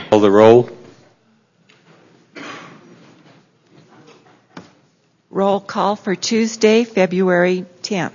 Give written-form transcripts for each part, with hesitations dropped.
Call the roll. Roll call for Tuesday, February 10th.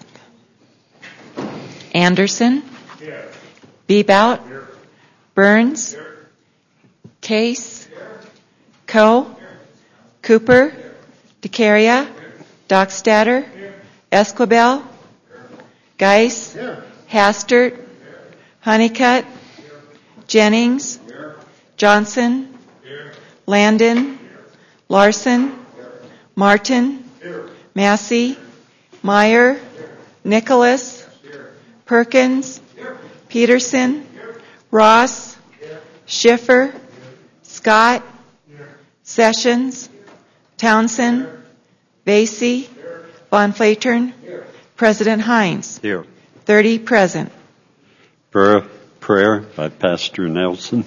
Anderson. Here. Bebout. Here. Burns. Here. Case. Here. Coe. Here. Cooper. Here. DeCaria. Here. Dockstader. Here. Esquibel. Here. Geis. Here. Hastert. Here. Honeycutt. Here. Jennings. Here. Johnson. Here. Landon. Here. Larson. Here. Martin. Here. Massey. Meyer. Here. Nicholas. Here. Perkins. Here. Peterson. Here. Ross. Here. Schiffer. Here. Scott. Here. Sessions. Here. Townsend. Here. Vasey. Here. Von Flatern. Here. President Hines. Here. 30 present. Prayer by Pastor Nelson.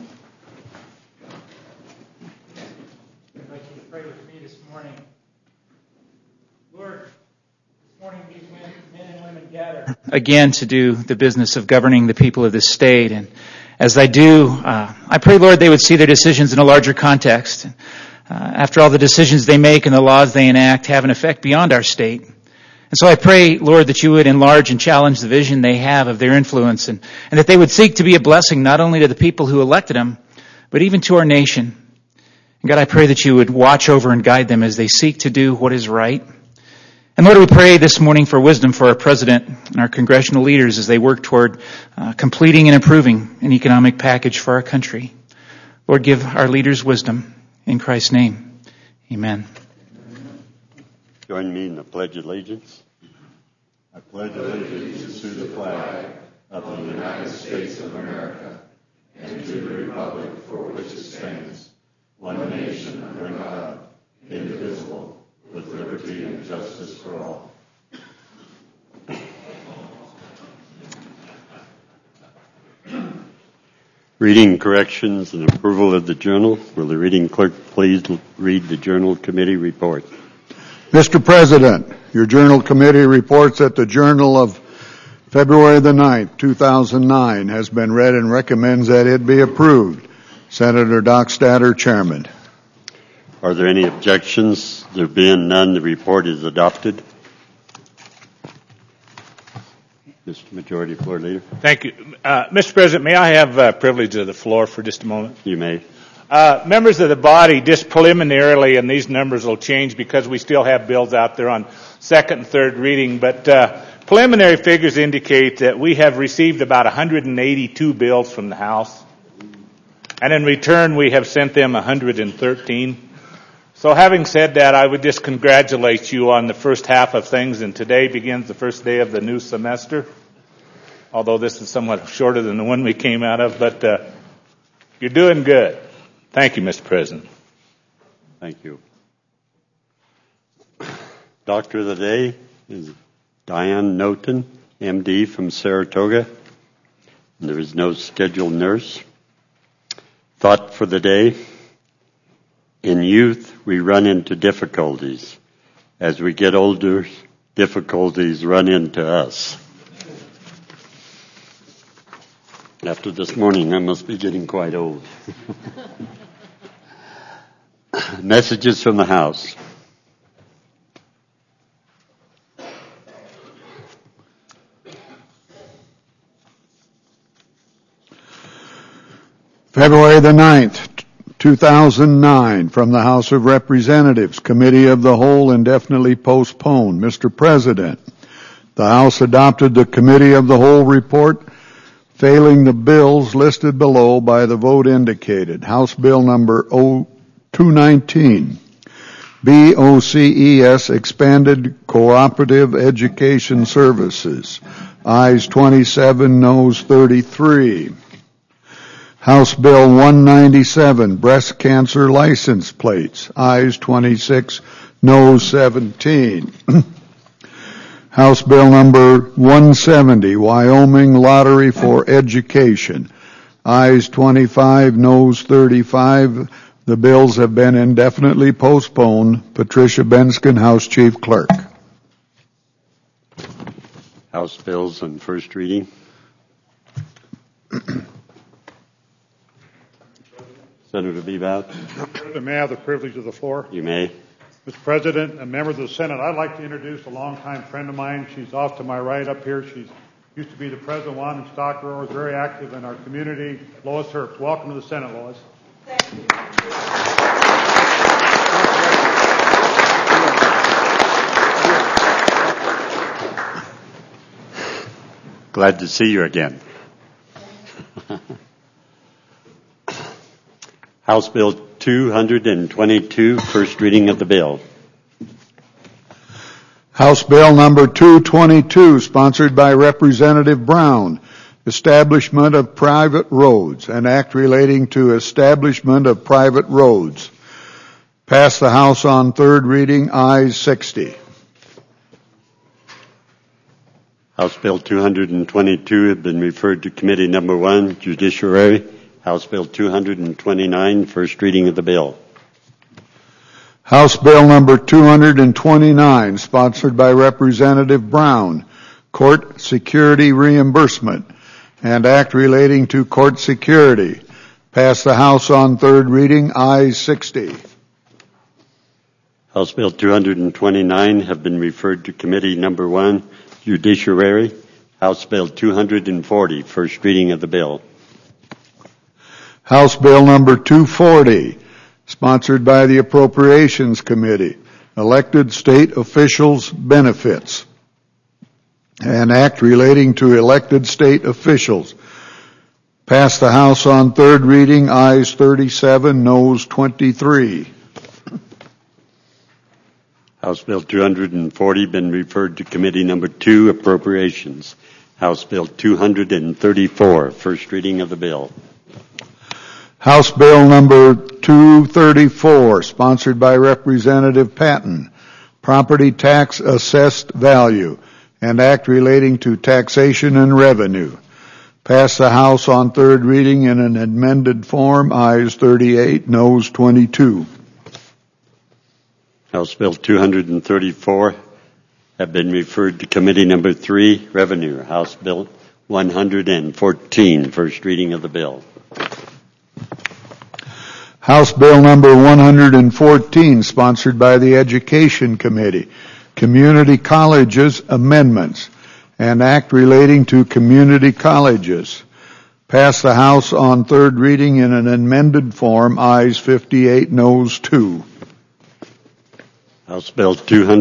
I'd like you to pray with me this morning. Lord, this morning these men and women gather again to do the business of governing the people of this state. And as they do, I pray, Lord, they would see their decisions in a larger context. After all, the decisions they make and the laws they enact have an effect beyond our state. And so I pray, Lord, that you would enlarge and challenge the vision they have of their influence and that they would seek to be a blessing not only to the people who elected them, but even to our nation. And God, I pray that you would watch over and guide them as they seek to do what is right. And Lord, we pray this morning for wisdom for our president and our congressional leaders as they work toward completing and improving an economic package for our country. Lord, give our leaders wisdom. In Christ's name, amen. Join me in the Pledge of Allegiance. I pledge allegiance to the flag of the United States of America and to the republic for which it stands, one nation under God, indivisible, with liberty and justice for all. Reading corrections and approval of the journal. Will the reading clerk please read the journal committee report? Mr. President, your journal committee reports that the journal of February the 9th, 2009 has been read and recommends that it be approved. Senator Dockstader, Chairman. Are there any objections? There being none, the report is adopted. Mr. Majority Floor Leader. Thank you. Mr. President, may I have privilege of the floor for just a moment? You may. Members of the body, just preliminarily, and these numbers will change because we still have bills out there on second and third reading, but preliminary figures indicate that we have received about 182 bills from the House, and in return we have sent them 113. So having said that, I would just congratulate you on the first half of things, and today begins the first day of the new semester, although this is somewhat shorter than the one we came out of, but you're doing good. Thank you, Mr. President. Thank you. Doctor of the day is Diane Noten, MD from Saratoga. There is no scheduled nurse. Thought for the day. In youth, we run into difficulties. As we get older, difficulties run into us. After this morning, I must be getting quite old. Messages from the House. February the 9th, 2009, from the House of Representatives, Committee of the Whole indefinitely postponed. Mr. President, the House adopted the Committee of the Whole report, failing the bills listed below by the vote indicated. House Bill number 219, BOCES, Expanded Cooperative Education Services. Ayes 27, noes 33. House Bill 197, Breast Cancer License Plates. Ayes 26, noes 17. House Bill number 170, Wyoming Lottery for Education. Ayes 25, noes 35. The bills have been indefinitely postponed. Patricia Benskin, House Chief Clerk. House bills on first reading. Senator Bebout, President, may I have the privilege of the floor? you may. Mr. President and members of the Senate, I'd like to introduce a longtime friend of mine. She's off to my right up here. She used to be the president of Wyoming Stock Growers, very active in our community. Lois Herbst. Welcome to the Senate, Lois. Thank you. Glad to see you again. House Bill 222, first reading of the bill. House Bill number 222, sponsored by Representative Brown, Establishment of Private Roads, an act relating to establishment of private roads. Passed the House on third reading, ayes 60. House Bill 222 has been referred to Committee Number 1, Judiciary. House Bill 229, first reading of the bill. House Bill number 229, sponsored by Representative Brown, Court Security Reimbursement, and act relating to court security. Passed the House on third reading, ayes 60. House Bill 229 have been referred to Committee Number 1, Judiciary. House Bill 240, first reading of the bill. House Bill number 240, sponsored by the Appropriations Committee, Elected State Officials Benefits, an act relating to elected state officials. Passed the House on third reading, ayes 37, noes 23. House Bill 240 been referred to Committee Number 2, Appropriations. House Bill 234, first reading of the bill. House Bill number 234, sponsored by Representative Patton, Property Tax Assessed Value, and act relating to taxation and revenue. Passed the House on third reading in an amended form, ayes 38, noes 22. House Bill 234 have been referred to Committee Number 3, Revenue. House Bill 114, first reading of the bill. House Bill number 114, sponsored by the Education Committee, Community Colleges Amendments, and act relating to community colleges. Passed the House on third reading in an amended form, ayes 58, noes 2. House Bill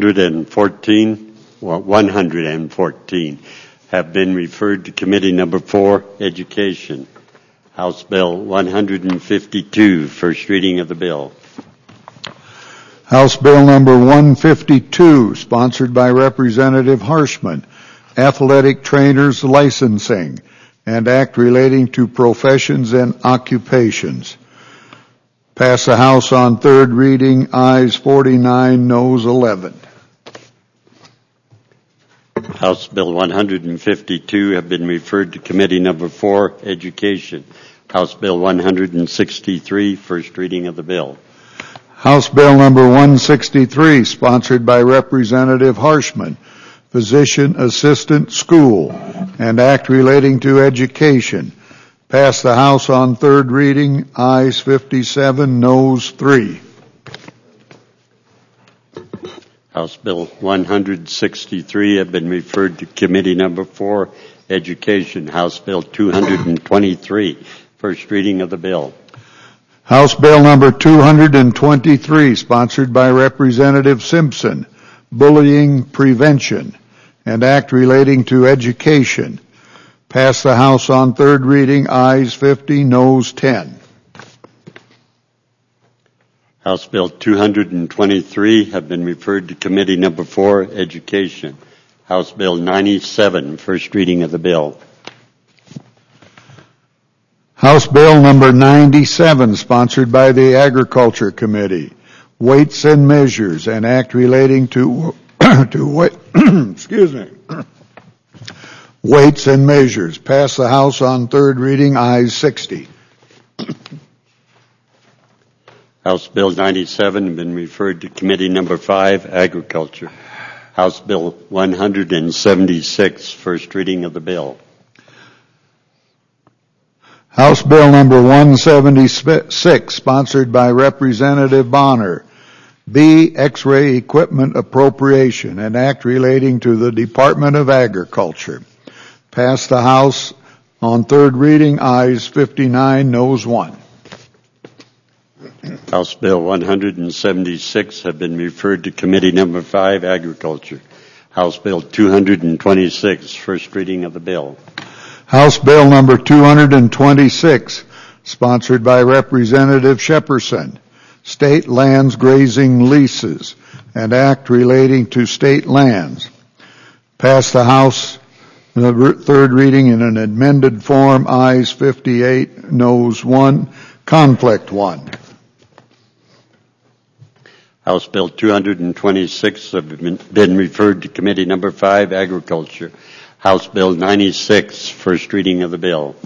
114 have been referred to Committee Number 4, Education. House Bill 152, first reading of the bill. House Bill number 152, sponsored by Representative Harshman, Athletic Trainers Licensing, and act relating to professions and occupations. Pass the House on third reading, ayes 49, noes 11. House Bill 152 have been referred to Committee Number 4, Education. House Bill 163, first reading of the bill. House Bill number 163, sponsored by Representative Harshman, Physician Assistant School, and act relating to education. Passed the House on third reading, ayes 57, noes 3. House Bill 163 have been referred to Committee Number 4, Education. House Bill 223, first reading of the bill. House Bill number 223, sponsored by Representative Simpson, Bullying Prevention, and act relating to education. Passed the House on third reading, ayes 50, noes 10. House Bill 223 have been referred to Committee Number 4, Education. House Bill 97, first reading of the bill. House Bill number 97, sponsored by the Agriculture Committee, Weights and Measures, and act relating to Weights and Measures. Passed the House on third reading, ayes 60. House Bill 97 have been referred to Committee Number 5, Agriculture. House Bill 176, first reading of the bill. House Bill number 176, sponsored by Representative Bonner. B, X-ray equipment appropriation, an act relating to the Department of Agriculture. Passed the House on third reading, ayes 59, noes 1. House Bill 176 have been referred to Committee Number 5, Agriculture. House Bill 226, first reading of the bill. House Bill number 226, sponsored by Representative Shepperson. State lands grazing leases, an act relating to state lands. Passed the House the third reading in an amended form, ayes 58, noes 1, conflict 1. House Bill 226 have been referred to Committee Number 5, Agriculture. House Bill 96, first reading of the bill.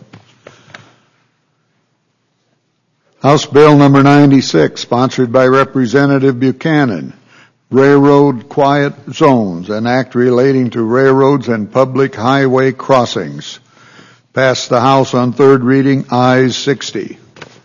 House Bill number 96, sponsored by Representative Buchanan. Railroad Quiet Zones, an act relating to railroads and public highway crossings. Passed the House on third reading, ayes 60.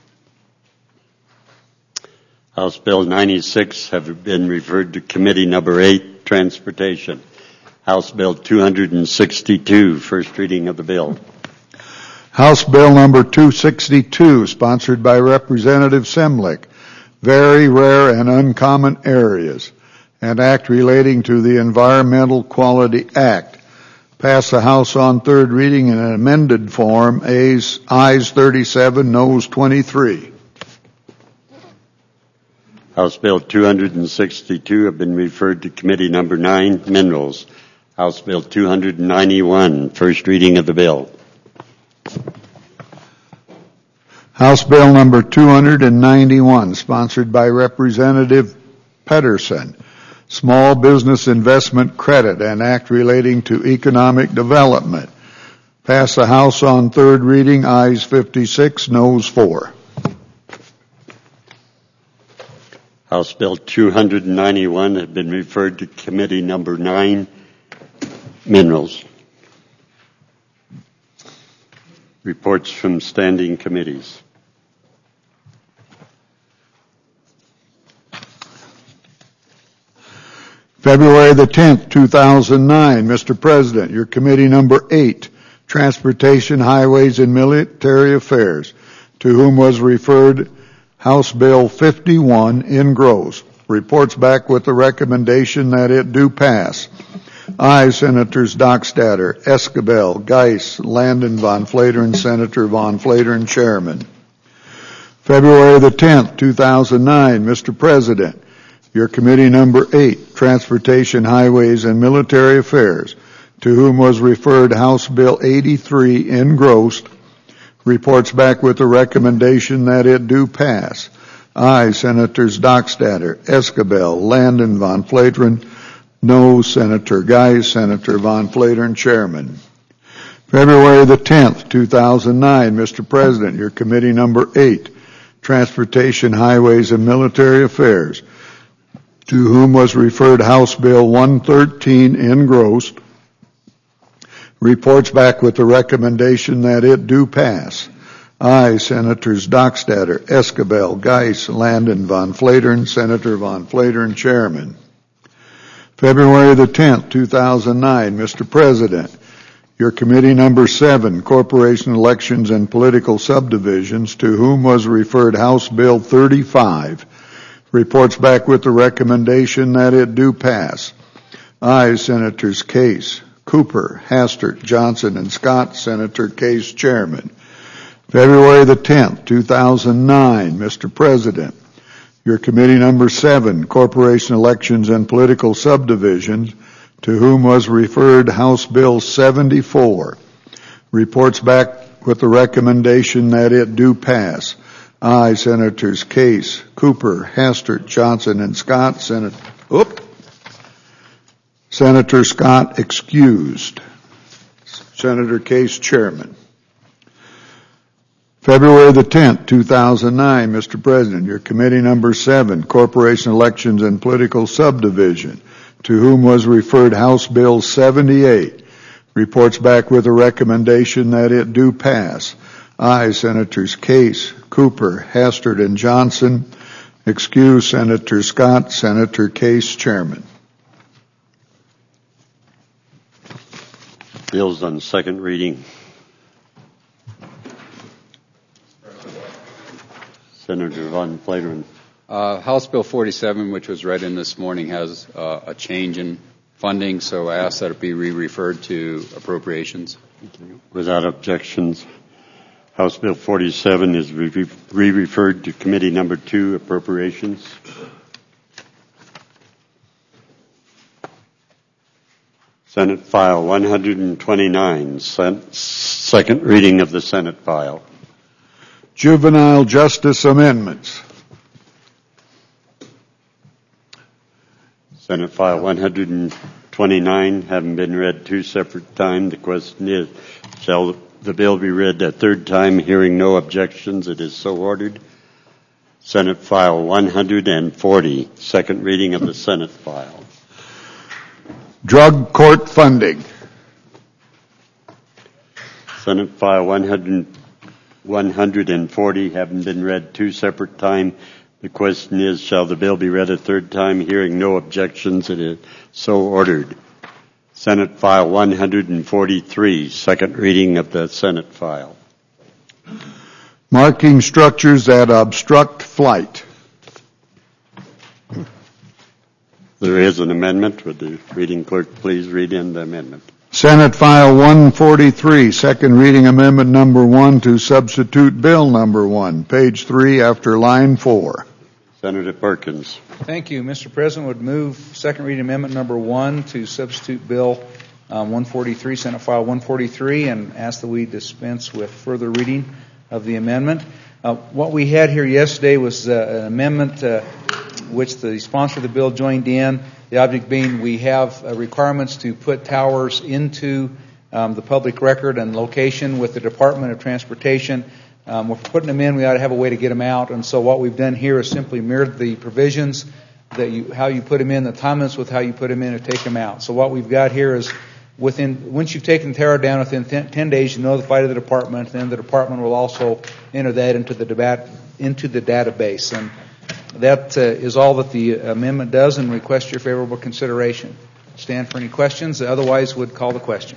House Bill 96 have been referred to Committee Number 8, Transportation. House Bill 262, first reading of the bill. House Bill number 262, sponsored by Representative Semlich. Very rare and uncommon areas, an act relating to the Environmental Quality Act. Passed the House on third reading in an amended form, ayes 37, noes 23. House Bill 262 have been referred to Committee Number 9, Minerals. House Bill 291, first reading of the bill. House Bill number 291, sponsored by Representative Pedersen. Small Business Investment Credit, an act relating to economic development. Passed the House on third reading, ayes 56, noes 4. House Bill 291 have been referred to Committee Number 9, Minerals. Reports from standing committees. February the 10th, 2009, Mr. President, your Committee Number 8, Transportation, Highways, and Military Affairs, to whom was referred House Bill 51 engrossed. Reports back with the recommendation that it do pass. Ayes, Senators Dockstader, Escabel, Geis, Landon, Von Flateren, Senator Von Flateren, Chairman. February the 10th, 2009, Mr. President, your Committee Number 8, Transportation, Highways, and Military Affairs, to whom was referred House Bill 83 engrossed. Reports back with the recommendation that it do pass. Ayes, Senators Dockstader, Escabel, Landon, Von Flateren. No, Senator Geis, Senator Von Flateren, Chairman. February the 10th, 2009, Mr. President, your Committee Number 8, Transportation, Highways, and Military Affairs, to whom was referred House Bill 113 engrossed. Reports back with the recommendation that it do pass. Ayes, Senators Dockstader, Escabel, Geis, Landon, Von Flateren, Senator Von Flateren, Chairman. February the 10th, 2009, Mr. President, your Committee Number 7, Corporation Elections and Political Subdivisions, to whom was referred House Bill 35. Reports back with the recommendation that it do pass. Ayes, Senators Case, Cooper, Hastert, Johnson, and Scott. Senator Case, Chairman. February the 10th, 2009, Mr. President, your Committee Number 7, Corporation Elections and Political Subdivisions, to whom was referred House Bill 74. Reports back with the recommendation that it do pass. Ayes, Senators Case, Cooper, Hastert, Johnson, and Scott. Senator Scott excused. Senator Case, Chairman. February the 10th, 2009, Mr. President, your Committee Number 7, Corporation Elections and Political Subdivision, to whom was referred House Bill 78. Reports back with a recommendation that it do pass. Aye, Senators Case, Cooper, Hastert, and Johnson. Excuse Senator Scott. Senator Case, Chairman. Bills on second reading. Senator Von Flateren. House Bill 47, which was read in this morning, has a change in funding, so I ask that it be re-referred to appropriations. Without objections, House Bill 47 is re-referred to Committee Number 2, Appropriations. Senate File 129, second reading of the Senate file. Juvenile Justice Amendments. Senate File 129 having been read 2 separate times. The question is, shall the bill be read a third time? Hearing no objections, it is so ordered. Senate File 140, second reading of the Senate file. Drug court funding. Senate File 140 having been read 2 separate times. The question is, shall the bill be read a third time? Hearing no objections, it is so ordered. Senate File 143, second reading of the Senate file. Marking structures that obstruct flight. There is an amendment. Would the reading clerk please read in the amendment? Senate File 143, second reading amendment number 1 to substitute bill number 1, page 3 after line 4. Senator Perkins. Thank you. Mr. President, would move second reading amendment number 1 to substitute bill 143, Senate File 143, and ask that we dispense with further reading of the amendment. What we had here yesterday was an amendment which the sponsor of the bill joined in. The object being we have requirements to put towers into the public record and location with the Department of Transportation. We're putting them in, we ought to have a way to get them out. And so what we've done here is simply mirrored the provisions that how you put them in, the time limits with how you put them in and take them out. So what we've got here is once you've taken the tower down within 10 days, you notify the department, then the department will also enter that into the database. And that is all that the amendment does, and request your favorable consideration. Stand for any questions. Otherwise, would call the question.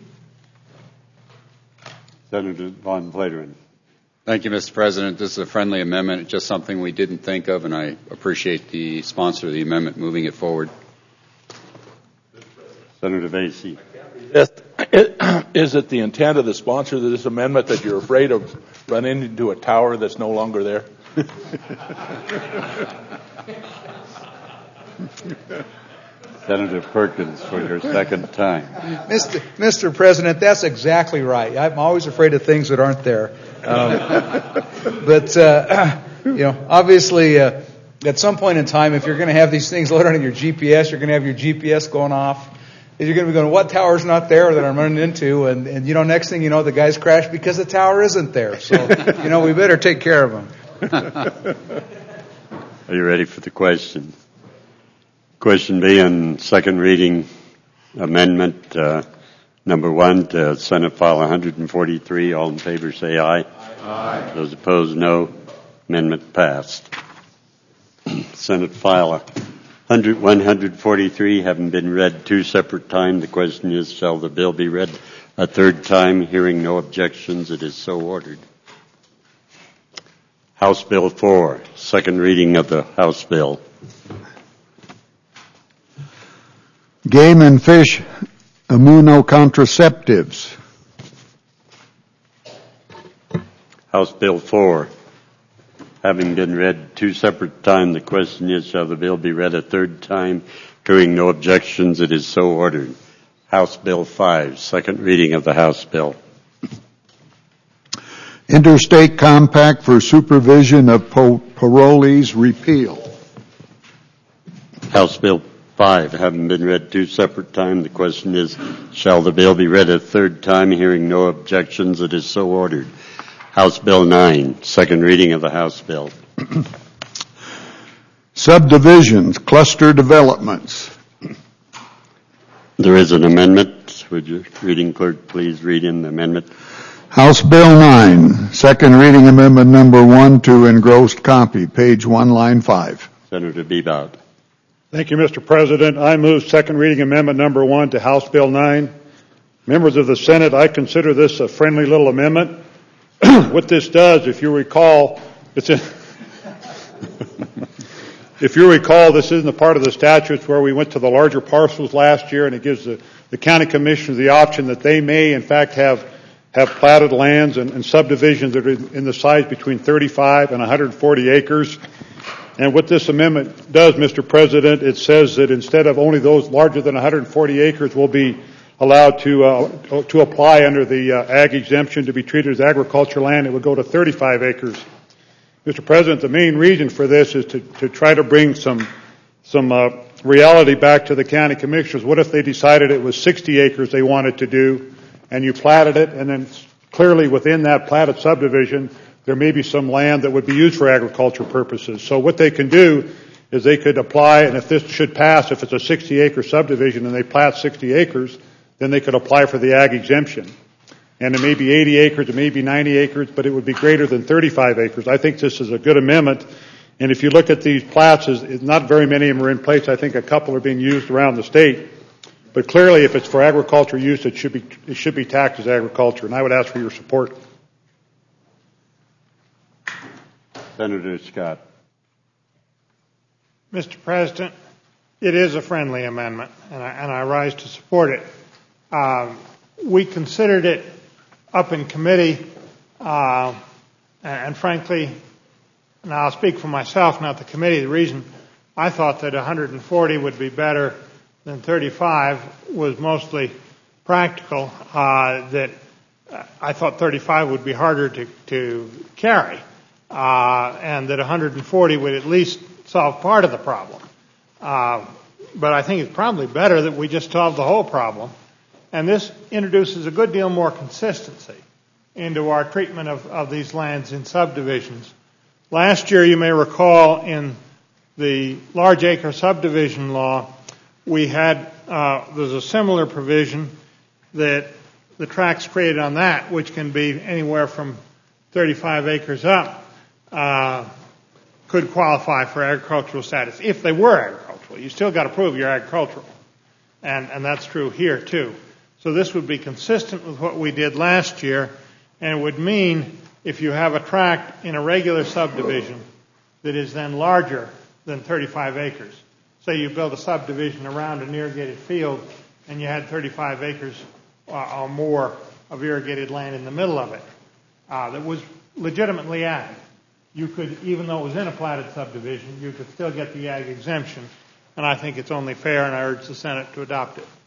Senator Von Flateren. Thank you, Mr. President. This is a friendly amendment. It's just something we didn't think of, and I appreciate the sponsor of the amendment moving it forward. Senator Vasey. Is it the intent of the sponsor of this amendment that you're afraid of running into a tower that's no longer there? Senator Perkins for your second time. Mr. President, that's exactly right. I'm always afraid of things that aren't there. Obviously, at some point in time, if you're going to have these things loaded on your GPS, you're going to have your GPS going off. You're going to be going, what tower's not there that I'm running into? And next thing you know, the guy's crashed because the tower isn't there. So, we better take care of him. Are you ready for the question? Question B on second reading amendment number 1 to Senate File 143. All in favor say aye. Aye. Those opposed, no. Amendment passed. Senate File 143 having been read 2 separate times. The question is, shall the bill be read a third time? Hearing no objections, it is so ordered. House Bill 4, second reading of the House Bill. Game and fish immunocontraceptives. House Bill 4, having been read 2 separate times, the question is, shall the bill be read a third time? Hearing no objections, it is so ordered. House Bill 5, second reading of the House Bill. Interstate Compact for Supervision of Parolees repeal. House Bill 5, having been read 2 separate times, the question is, shall the bill be read a third time? Hearing no objections, it is so ordered. House Bill 9, second reading of the House Bill. Subdivisions, cluster developments. There is an amendment. Would your reading clerk please read in the amendment? House Bill 9, second reading amendment number 1 to engrossed copy, page 1, line 5. Senator Bebout. Thank you, Mr. President. I move second reading amendment number 1 to House Bill 9. Members of the Senate, I consider this a friendly little amendment. What this does, if you recall, this isn't a part of the statutes where we went to the larger parcels last year, and it gives the county commissioners the option that they may, in fact, have platted lands and subdivisions that are in the size between 35 and 140 acres. And what this amendment does, Mr. President, it says that instead of only those larger than 140 acres will be allowed to apply under the ag exemption to be treated as agricultural land, it would go to 35 acres. Mr. President, the main reason for this is to try to bring some reality back to the county commissioners. What if they decided it was 60 acres they wanted to do, and you platted it, and then clearly within that platted subdivision there may be some land that would be used for agricultural purposes. So what they can do is they could apply, and if this should pass, if it's a 60-acre subdivision and they plat 60 acres, then they could apply for the ag exemption. And it may be 80 acres, it may be 90 acres, but it would be greater than 35 acres. I think this is a good amendment. And if you look at these plats, not very many of them are in place. I think a couple are being used around the state. But clearly, if it's for agricultural use, it should be taxed as agriculture. And I would ask for your support. Senator Scott. Mr. President, it is a friendly amendment, and I rise to support it. We considered it up in committee, and frankly, now I'll speak for myself, not the committee. The reason I thought that 140 would be better than 35 was mostly practical, that I thought 35 would be harder to carry. And that 140 would at least solve part of the problem. But I think it's probably better that we just solve the whole problem. And this introduces a good deal more consistency into our treatment of these lands in subdivisions. Last year, you may recall, in the large acre subdivision law, we had, there's a similar provision that the tracts created on that, which can be anywhere from 35 acres up, could qualify for agricultural status if they were agricultural. You still got to prove you're agricultural, and that's true here too. So this would be consistent with what we did last year, and it would mean if you have a tract in a regular subdivision that is then larger than 35 acres. Say you build a subdivision around an irrigated field, and you had 35 acres or more of irrigated land in the middle of it that was legitimately ag. You could, even though it was in a platted subdivision, you could still get the ag exemption. And I think it's only fair, and I urge the Senate to adopt it.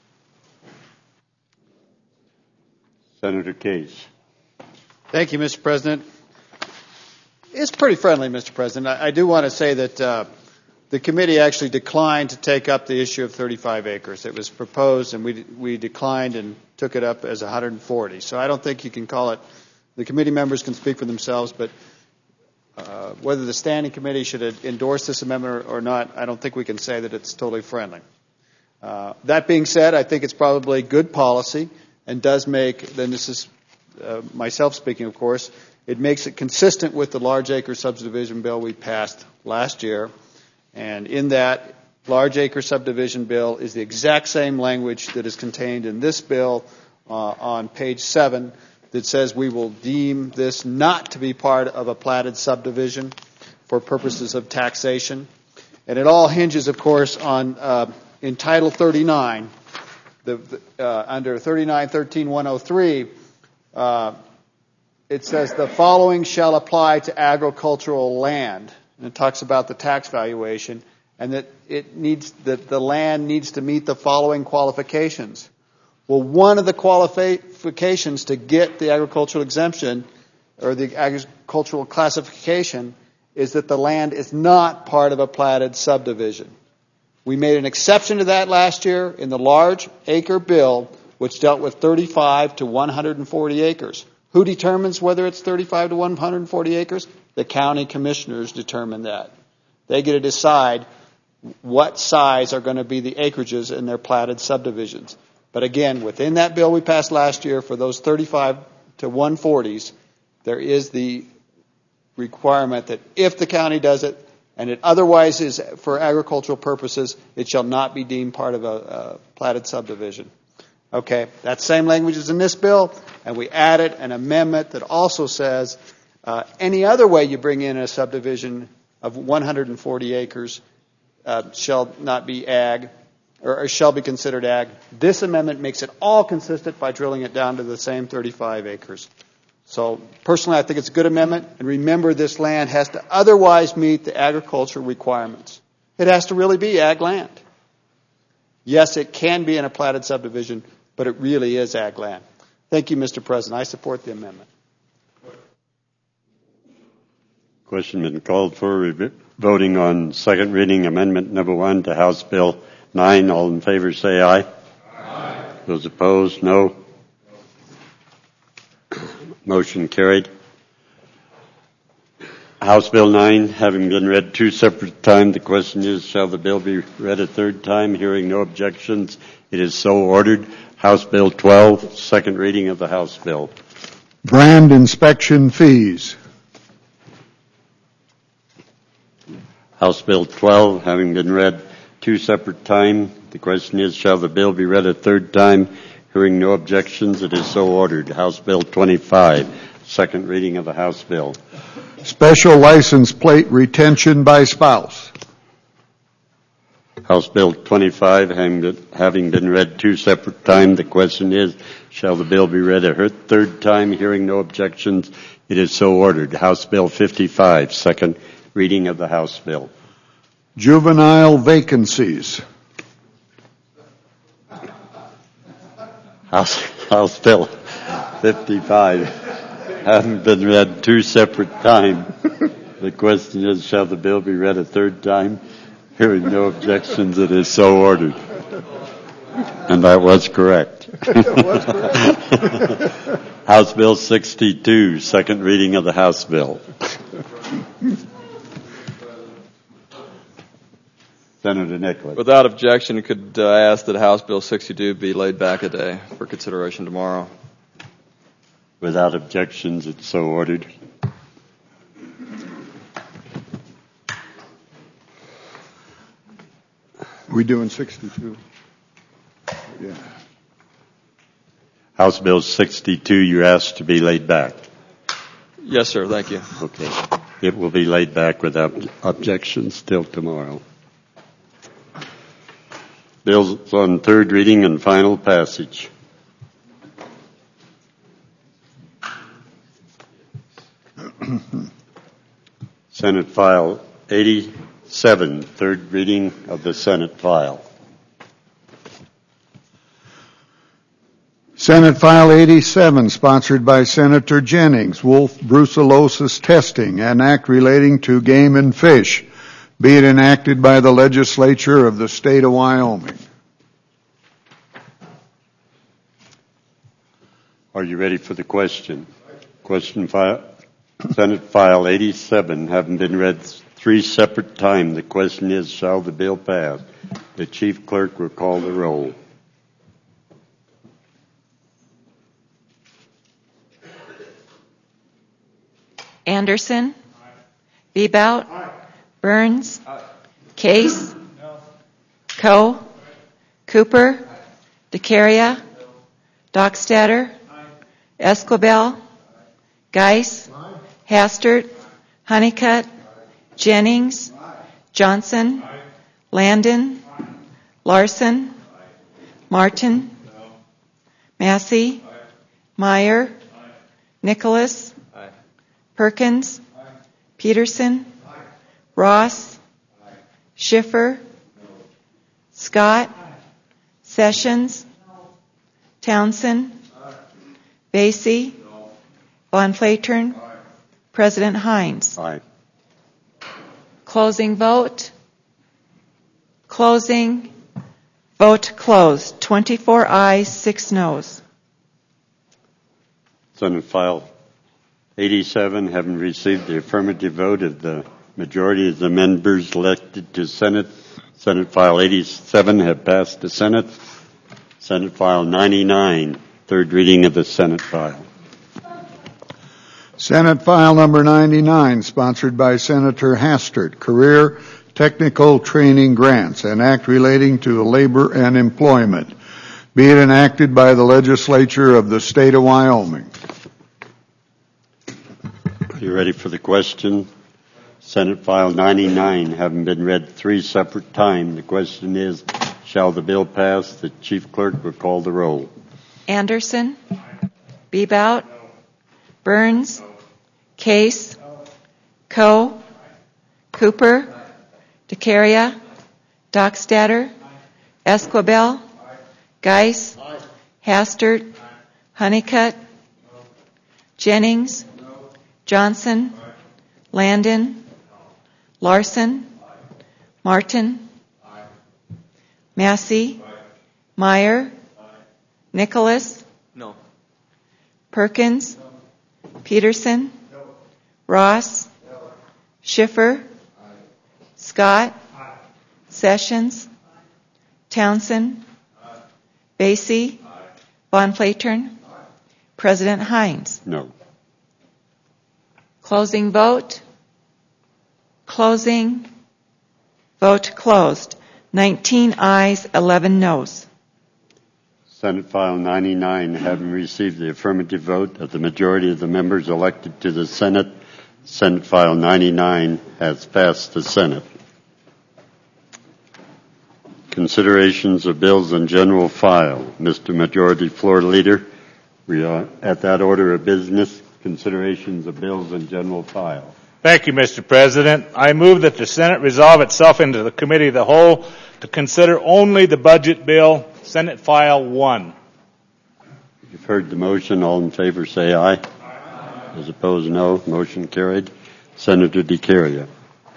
Senator Case. Thank you, Mr. President. It's pretty friendly, Mr. President. I do want to say that the committee actually declined to take up the issue of 35 acres. It was proposed, and we declined and took it up as 140. So I don't think you can call it, the committee members can speak for themselves, but whether the standing committee should endorse this amendment or not, I don't think we can say that it's totally friendly. That being said, I think it's probably good policy and does make, then this is myself speaking, of course, it makes it consistent with the large acre subdivision bill we passed last year. And in that large acre subdivision bill is the exact same language that is contained in this bill on page 7 that says we will deem this not to be part of a platted subdivision for purposes of taxation. And it all hinges, of course, on in Title 39, under 3913-103, it says the following shall apply to agricultural land. And it talks about the tax valuation, and that the land needs to meet the following qualifications. Well, one of the qualifications to get the agricultural exemption or the agricultural classification is that the land is not part of a platted subdivision. We made an exception to that last year in the large acre bill, which dealt with 35 to 140 acres. Who determines whether it's 35 to 140 acres? The county commissioners determine that. They get to decide what size are going to be the acreages in their platted subdivisions. But again, within that bill we passed last year for those 35 to 140s, there is the requirement that if the county does it and it otherwise is for agricultural purposes, it shall not be deemed part of a platted subdivision. Okay, that same language is in this bill, and we added an amendment that also says any other way you bring in a subdivision of 140 acres shall not be ag, or shall be considered ag. This amendment makes it all consistent by drilling it down to the same 35 acres. So personally, I think it's a good amendment. And remember, this land has to otherwise meet the agricultural requirements. It has to really be ag land. Yes, it can be in a platted subdivision, but it really is ag land. Thank you, Mr. President. I support the amendment. Question been called for. Voting on second reading amendment number 1 to House Bill 9. All in favor say aye. Aye. Those opposed, no. Motion carried. House Bill 9 having been read 2 separate times, the question is, shall the bill be read a third time? Hearing no objections, it is so ordered. House Bill 12, second reading of the House bill. Brand inspection fees. House Bill 12 having been read 2 separate times, the question is, shall the bill be read a third time? Hearing no objections, it is so ordered. House Bill 25, second reading of the House bill. Special license plate retention by spouse. House Bill 25 having been read 2 separate times, the question is, shall the bill be read a third time? Hearing no objections, it is so ordered. House Bill 55, second reading of the House bill. Juvenile vacancies. House Bill 55 having been read 2 separate times. The question is, shall the bill be read a third time? Hearing no objections, it is so ordered. And that was correct. House Bill 62, second reading of the House bill. Senator Nicholas. Without objection, could I ask that House Bill 62 be laid back a day for consideration tomorrow? Without objections, it's so ordered. We doing 62? Yeah. House Bill 62, you're asked to be laid back. Yes, sir. Thank you. Okay. It will be laid back without objections till tomorrow. Bills on third reading and final passage. Senate File 87, third reading of the Senate file. Senate File 87, sponsored by Senator Jennings, wolf brucellosis testing, an act relating to game and fish, be it enacted by the legislature of the state of Wyoming. Are you ready for the question? Senate File 87, having been read 3 separate times, the question is, shall the bill pass? The chief clerk will call the roll. Anderson? Bebout? Burns? Case? Coe? Cooper? DeCaria? Dockstader? Esquibel? Geis? Hastert? Honeycutt? Jennings? Johnson? Landon? Larson? Martin? Massey? Meyer? Nicholas? Perkins? Peterson? Ross? Schiffer? Scott? Sessions? Townsend? Basie? Von Flatern? President Hines? Aye. Closing vote. Closing. Vote closed. 24 ayes, 6 noes. Senate File 87, having received the affirmative vote of the majority of the members elected to Senate, Senate File 87 have passed the Senate. Senate File 99, third reading of the Senate file. Senate File Number 99, sponsored by Senator Hastert, Career Technical Training Grants, an act relating to labor and employment. Be it enacted by the legislature of the state of Wyoming. Are you ready for the question? Senate File 99 having been read 3 separate times. The question is, shall the bill pass? The chief clerk will call the roll. Anderson, Bebout, Burns, Case, Coe, Cooper, DeCaria, Dockstader, Esquivel, Geis, Hastert, Honeycutt, Jennings, Johnson, Landon, Larson, Martin, Massey, Meyer, Nicholas, No. Perkins, Peterson, Ross, Schiffer, Scott, Sessions, Townsend, Basie, Von Flatern, President Hines. No. Closing vote. Closing. Vote closed. 19 ayes, 11 noes. Senate File 99 having received the affirmative vote of the majority of the members elected to the Senate, Senate File 99 has passed the Senate. Considerations of bills in general file. Mr. Majority Floor Leader, we are at that order of business. Considerations of bills in general file. Thank you, Mr. President. I move that the Senate resolve itself into the Committee of the Whole to consider only the budget bill, Senate File 1. You've heard the motion. All in favor say aye. Aye. Those opposed, no. Motion carried. Senator DeCaria.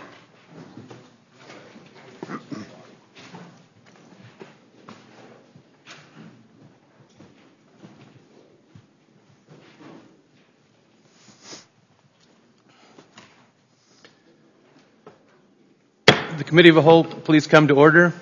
The Committee of the Whole, please come to order.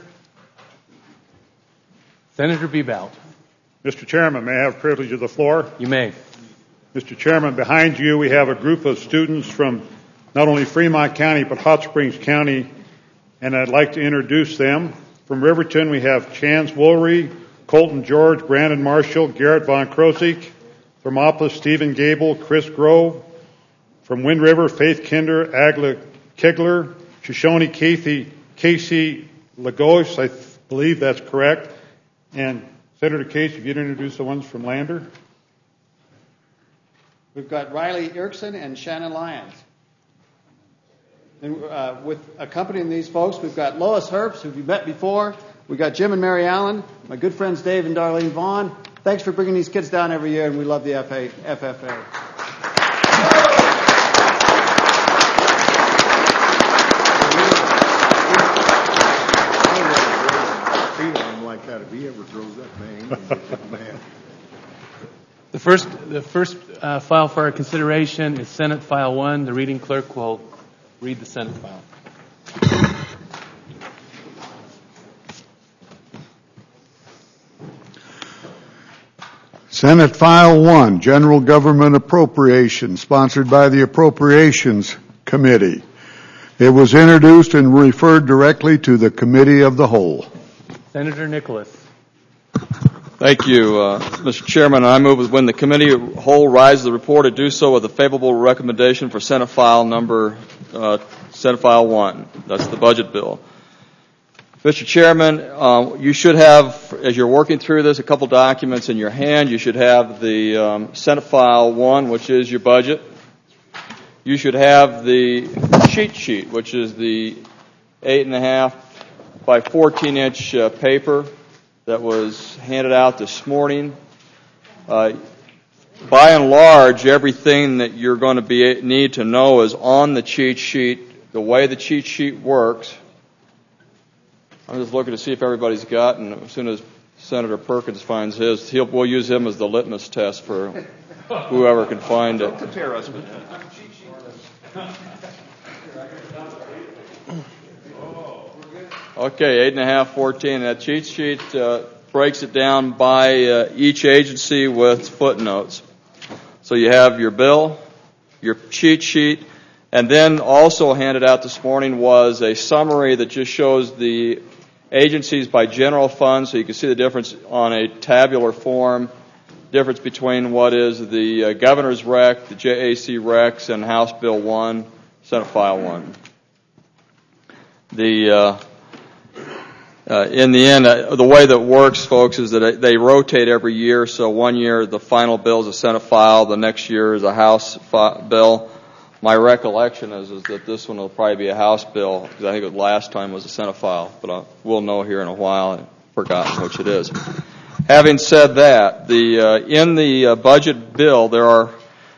Senator Bebout. Mr. Chairman, may I have privilege of the floor? You may. Mr. Chairman, behind you we have a group of students from not only Fremont County but Hot Springs County, and I'd like to introduce them. From Riverton we have Chance Woolery, Colton George, Brandon Marshall, Garrett Von Krosik. Thermopolis, Stephen Gable, Chris Grove. From Wind River, Faith Kinder, Agla Kegler, Shoshone Casey Lagos, I believe that's correct. And Senator Case, if you'd introduce the ones from Lander. We've got Riley Erickson and Shannon Lyons. And with accompanying these folks, we've got Lois Herbst, who you've met before. We've got Jim and Mary Allen, my good friends Dave and Darlene Vaughn. Thanks for bringing these kids down every year, and we love the FFA. If he ever throws that man, The first file for our consideration is Senate File 1. The reading clerk will read the Senate file. Senate File 1, General Government Appropriations, sponsored by the Appropriations Committee. It was introduced and referred directly to the Committee of the Whole. Senator Nicholas. Thank you, Mr. Chairman. I move when the Committee of the Whole rises the report to do so with a favorable recommendation for Senate File 1. That's the budget bill. Mr. Chairman, you should have, as you're working through this, a couple documents in your hand. You should have the Senate File 1, which is your budget. You should have the cheat sheet, which is the 8.5 by 14-inch paper that was handed out this morning. By and large, everything that you're going to need to know is on the cheat sheet. The way the cheat sheet works, I'm just looking to see if everybody's got, and as soon as Senator Perkins finds his, we'll use him as the litmus test for whoever can find it. Okay, 8.5, 14. That cheat sheet breaks it down by each agency with footnotes. So you have your bill, your cheat sheet. And then also handed out this morning was a summary that just shows the agencies by general fund, so you can see the difference on a tabular form, difference between what is the Governor's Rec, the JAC Recs, and House Bill 1, Senate File 1. In the end, the way that works, folks, is that they rotate every year. So one year the final bill is a Senate file, the next year is a House bill. My recollection is that this one will probably be a House bill, because I think the last time was a Senate file, but we'll know here in a while. I've forgotten which it is. Having said that, in the budget bill there are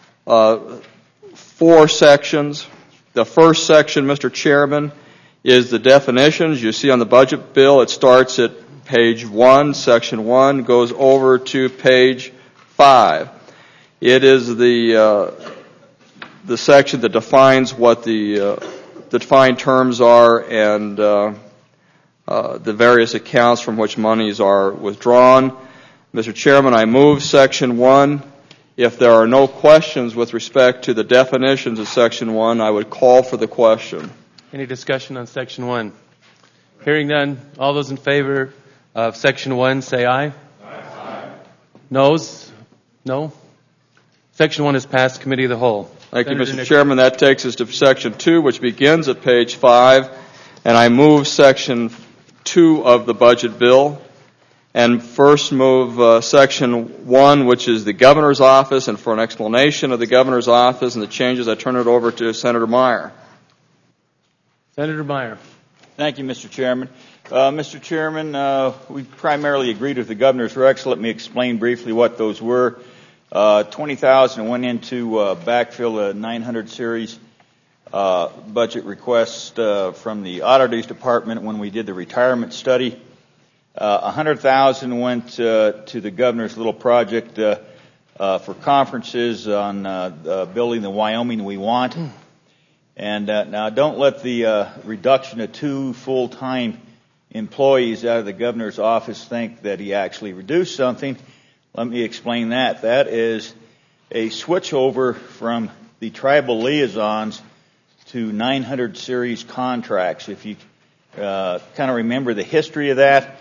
4 sections. The first section, Mr. Chairman, is the definitions. You see on the budget bill, it starts at page 1, section 1, goes over to page 5. It is the section that defines what the defined terms are and the various accounts from which monies are withdrawn. Mr. Chairman, I move section 1. If there are no questions with respect to the definitions of section 1, I would call for the question. Any discussion on section 1? Hearing none, all those in favor of section 1 say aye. Aye. Noes? No? Section 1 is passed. Committee of the Whole. Thank you, Mr. Chairman. That takes us to section 2, which begins at page 5. And I move section 2 of the budget bill. And first move section 1, which is the Governor's Office. And for an explanation of the Governor's Office and the changes, I turn it over to Senator Meyer. Senator Meyer. Thank you, Mr. Chairman. Mr. Chairman, we primarily agreed with the Governor's recs. Let me explain briefly what those were. $20,000 went into backfill a 900 series budget request from the Auditor's Department when we did the retirement study. $100,000 went to the Governor's little project for conferences on building the Wyoming we want. And now don't let the reduction of 2 full-time employees out of the Governor's office think that he actually reduced something. Let me explain that. That is a switchover from the tribal liaisons to 900 series contracts. If you kind of remember the history of that,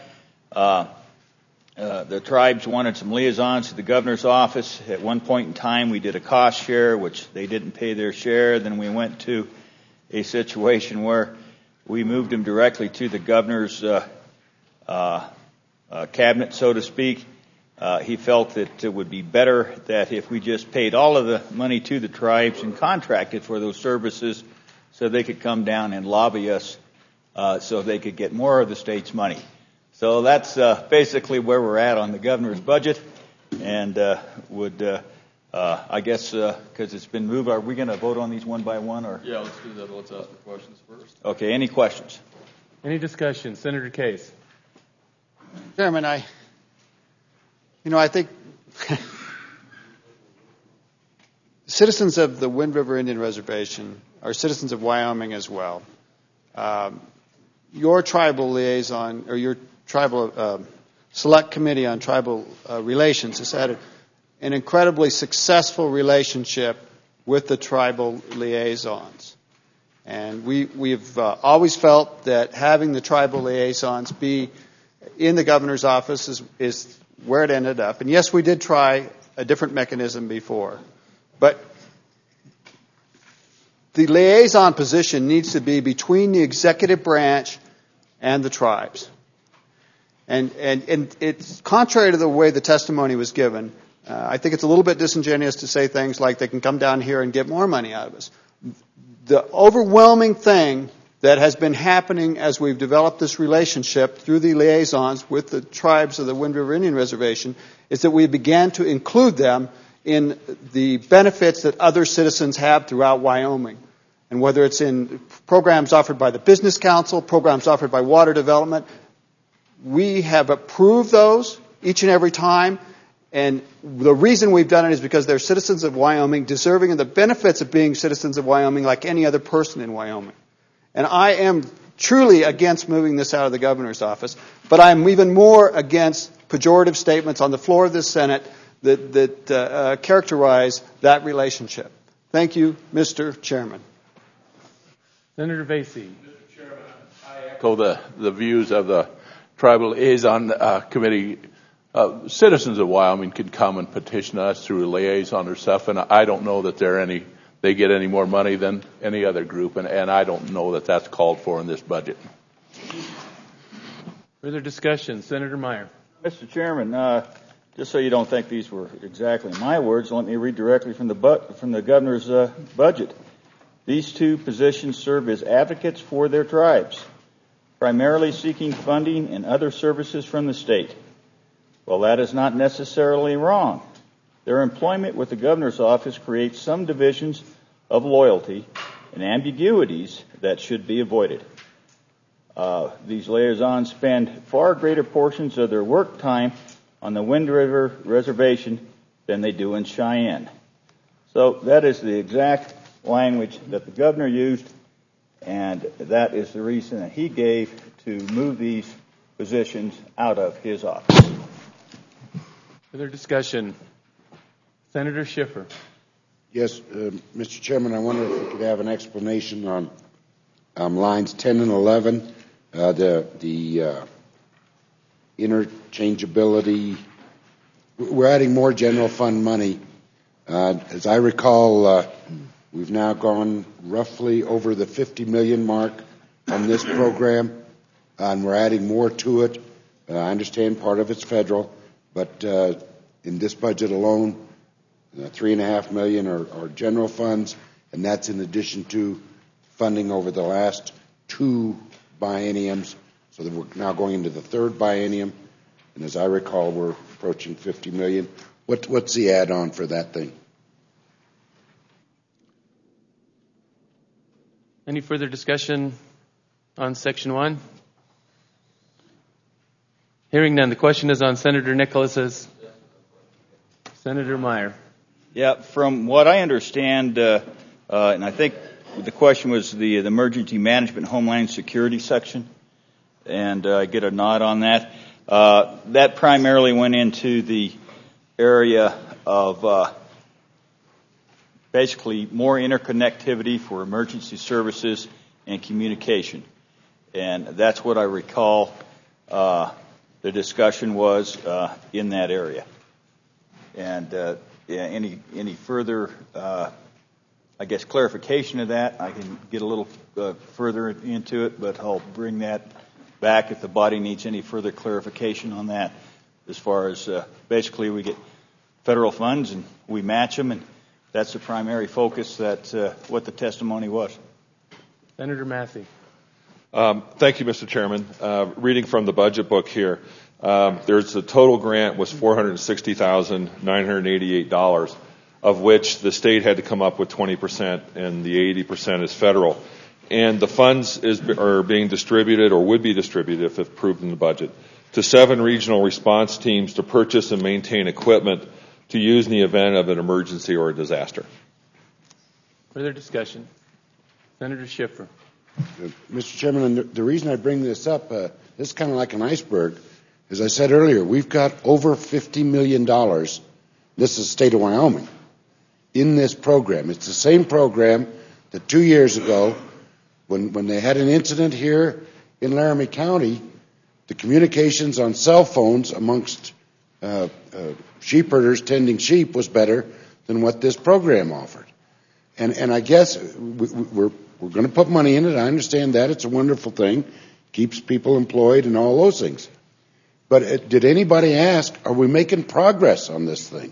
the tribes wanted some liaisons to the Governor's office. At one point in time, we did a cost share, which they didn't pay their share. Then we went to a situation where we moved them directly to the Governor's cabinet, so to speak. He felt that it would be better that if we just paid all of the money to the tribes and contracted for those services so they could come down and lobby us so they could get more of the state's money. So that's basically where we're at on the Governor's budget, and I guess because it's been moved, are we going to vote on these one by one? Or? Yeah, let's do that. Let's ask the questions first. Okay, any questions? Any discussion? Senator Case. Chairman, I think citizens of the Wind River Indian Reservation are citizens of Wyoming as well. Your tribal liaison, or your tribal select committee on tribal relations has had an incredibly successful relationship with the tribal liaisons. And we've always felt that having the tribal liaisons be in the Governor's office is where it ended up. And yes, we did try a different mechanism before. But the liaison position needs to be between the executive branch and the tribes. And it's contrary to the way the testimony was given. I think it's a little bit disingenuous to say things like they can come down here and get more money out of us. The overwhelming thing that has been happening as we've developed this relationship through the liaisons with the tribes of the Wind River Indian Reservation is that we began to include them in the benefits that other citizens have throughout Wyoming. And whether it's in programs offered by the Business Council, programs offered by Water Development, we have approved those each and every time. And the reason we've done it is because they're citizens of Wyoming, deserving of the benefits of being citizens of Wyoming like any other person in Wyoming. And I am truly against moving this out of the Governor's office, but I'm even more against pejorative statements on the floor of the Senate that characterize that relationship. Thank you, Mr. Chairman. Senator Vasey. Mr. Chairman, I echo the views of the Tribal Liaison Committee. Citizens of Wyoming can come and petition us through a liaison or stuff, and I don't know that they get any more money than any other group, and I don't know that that's called for in this budget. Further discussion, Senator Meyer. Mr. Chairman, just so you don't think these were exactly my words, let me read directly from the governor's budget. These two positions serve as advocates for their tribes, primarily seeking funding and other services from the state. Well, that is not necessarily wrong. Their employment with the governor's office creates some divisions of loyalty and ambiguities that should be avoided. These liaisons spend far greater portions of their work time on the Wind River Reservation than they do in Cheyenne. So that is the exact language that the governor used, and that is the reason that he gave to move these positions out of his office. Further discussion. Senator Schiffer. Yes, Mr. Chairman, I wonder if we could have an explanation on lines 10 and 11, the interchangeability. We're adding more general fund money. As I recall, we've now gone roughly over the $50 million mark on this program, and we're adding more to it. I understand part of it's federal, but in this budget alone, $3.5 million are general funds, and that's in addition to funding over the last two bienniums, so that we're now going into the third biennium. And as I recall, we're approaching $50 million. What's the add-on for that thing? Any further discussion on Section 1? Hearing none, the question is on Senator Nicholas's. Senator Meyer. Yeah, from what I understand, and I think the question was the Emergency Management Homeland Security section, and I get a nod on that. That primarily went into the area of basically more interconnectivity for emergency services and communication. And that's what I recall the discussion was in that area. And any further, I guess, clarification of that, I can get a little further into it, but I'll bring that back if the body needs any further clarification on that. As far as basically we get federal funds and we match them, and that's the primary focus. That's what the testimony was. Senator Massey. Thank you, Mr. Chairman. Reading from the budget book here, there's the total grant was $460,988, of which the state had to come up with 20%, and the 80% is federal. And the funds are being distributed, or would be distributed if approved in the budget, to 7 regional response teams to purchase and maintain equipment to use in the event of an emergency or a disaster. Further discussion. Senator Schiffer. Mr. Chairman, the reason I bring this up, this is kind of like an iceberg. As I said earlier, we've got over $50 million, this is the state of Wyoming, in this program. It's the same program that 2 years ago, when they had an incident here in Laramie County, the communications on cell phones amongst sheep herders tending sheep was better than what this program offered. And I guess we're going to put money in it. I understand that. It's a wonderful thing. Keeps people employed and all those things. But did anybody ask, are we making progress on this thing?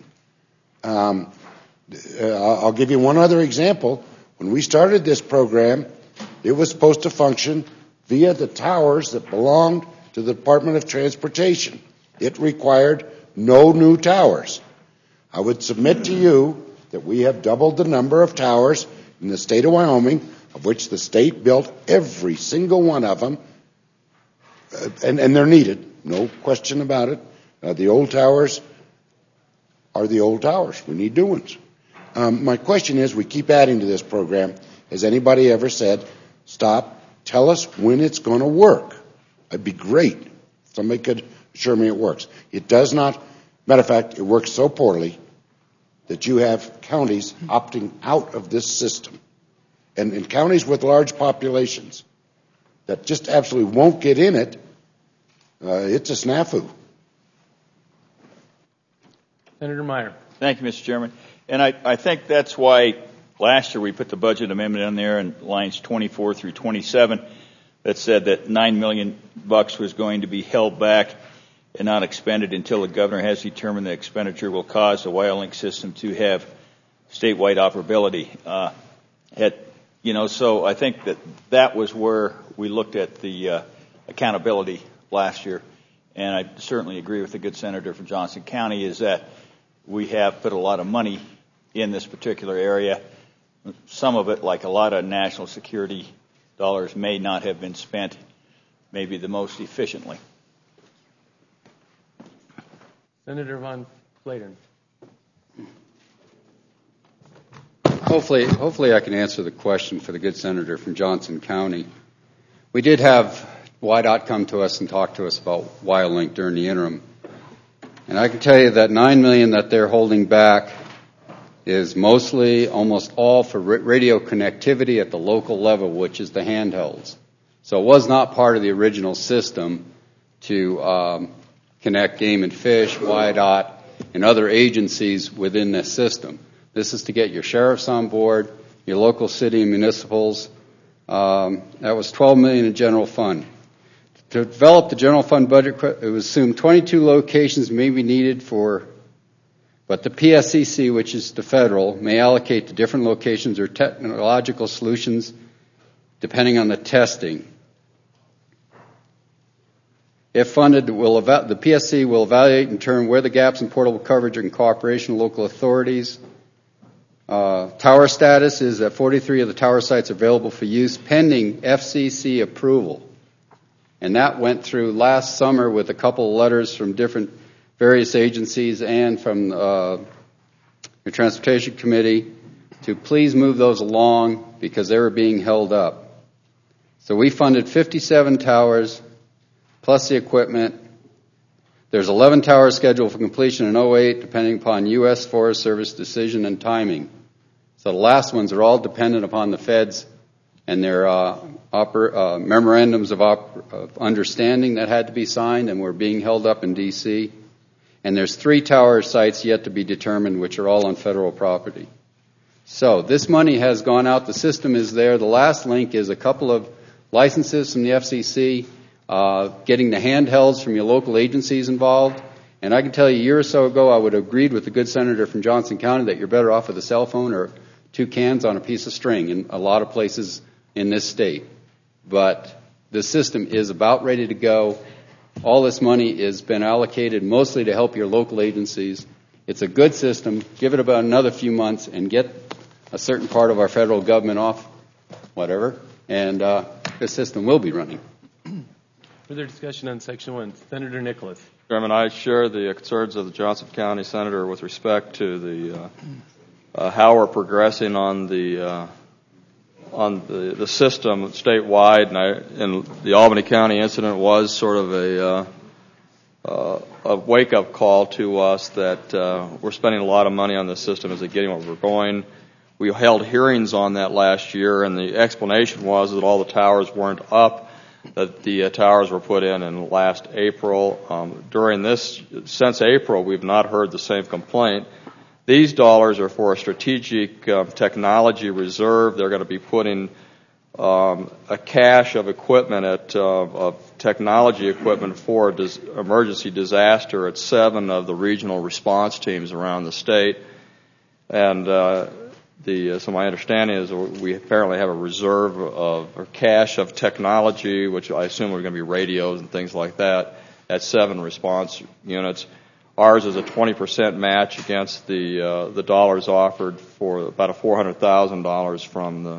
I'll give you one other example. When we started this program, it was supposed to function via the towers that belonged to the Department of Transportation. It required no new towers. I would submit to you that we have doubled the number of towers in the state of Wyoming, of which the state built every single one of them, and they're needed, no question about it. The old towers are the old towers. We need new ones. My question is, we keep adding to this program. Has anybody ever said, stop, tell us when it's going to work? It'd be great if somebody could assure me it works. It does not. Matter of fact, it works so poorly that you have counties opting out of this system. And in counties with large populations that just absolutely won't get in it, it's a snafu. Senator Meyer. Thank you, Mr. Chairman. And I think that's why last year we put the budget amendment in there in lines 24 through 27 that said that $9 million was going to be held back and not expended until the governor has determined the expenditure will cause the WyoLink system to have statewide operability. So I think that was where we looked at the accountability last year. And I certainly agree with the good senator from Johnson County is that we have put a lot of money in this particular area. Some of it, like a lot of national security dollars, may not have been spent maybe the most efficiently. Senator Von Flayden. Hopefully I can answer the question for the good senator from Johnson County. We did have WYDOT come to us and talk to us about WyoLink during the interim. And I can tell you that $9 million that they're holding back is mostly, almost all for radio connectivity at the local level, which is the handhelds. So it was not part of the original system to connect Game and Fish, WYDOT, and other agencies within this system. This is to get your sheriffs on board, your local city and municipals. That was $12 million in general fund. To develop the general fund budget, it was assumed 22 locations may be needed but the PSCC, which is the federal, may allocate to different locations or technological solutions depending on the testing. If funded, the PSC will evaluate and determine where the gaps in portable coverage and cooperation with local authorities. Tower status is that 43 of the tower sites are available for use pending FCC approval. And that went through last summer with a couple of letters from various agencies and from the Transportation Committee to please move those along because they were being held up. So we funded 57 towers plus the equipment. There's 11 towers scheduled for completion in 2008 depending upon U.S. Forest Service decision and timing. So the last ones are all dependent upon the feds and their memorandums of understanding that had to be signed and were being held up in D.C. And there's 3 tower sites yet to be determined, which are all on federal property. So this money has gone out. The system is there. The last link is a couple of licenses from the FCC, getting the handhelds from your local agencies involved. And I can tell you a year or so ago, I would have agreed with the good senator from Johnson County that you're better off with a cell phone or 2 cans on a piece of string in a lot of places in this state. But the system is about ready to go. All this money has been allocated mostly to help your local agencies. It's a good system. Give it about another few months and get a certain part of our federal government off, whatever, and the system will be running. Further discussion on Section 1. Senator Nicholas. Chairman, I share the concerns of the Johnson County Senator with respect to the how we're progressing on the system statewide, and the Albany County incident was sort of a wake-up call to us that we're spending a lot of money on this system. Is it getting where we're going? We held hearings on that last year, and the explanation was that all the towers weren't up, that the towers were put in last April. Since April, we've not heard the same complaint. These dollars are for a strategic technology reserve. They're going to be putting a cache of equipment of technology equipment for emergency disaster at 7 of the regional response teams around the state. And so my understanding is we apparently have a reserve or cache of technology, which I assume are going to be radios and things like that, at 7 response units. Ours is a 20% match against the dollars offered for about $400,000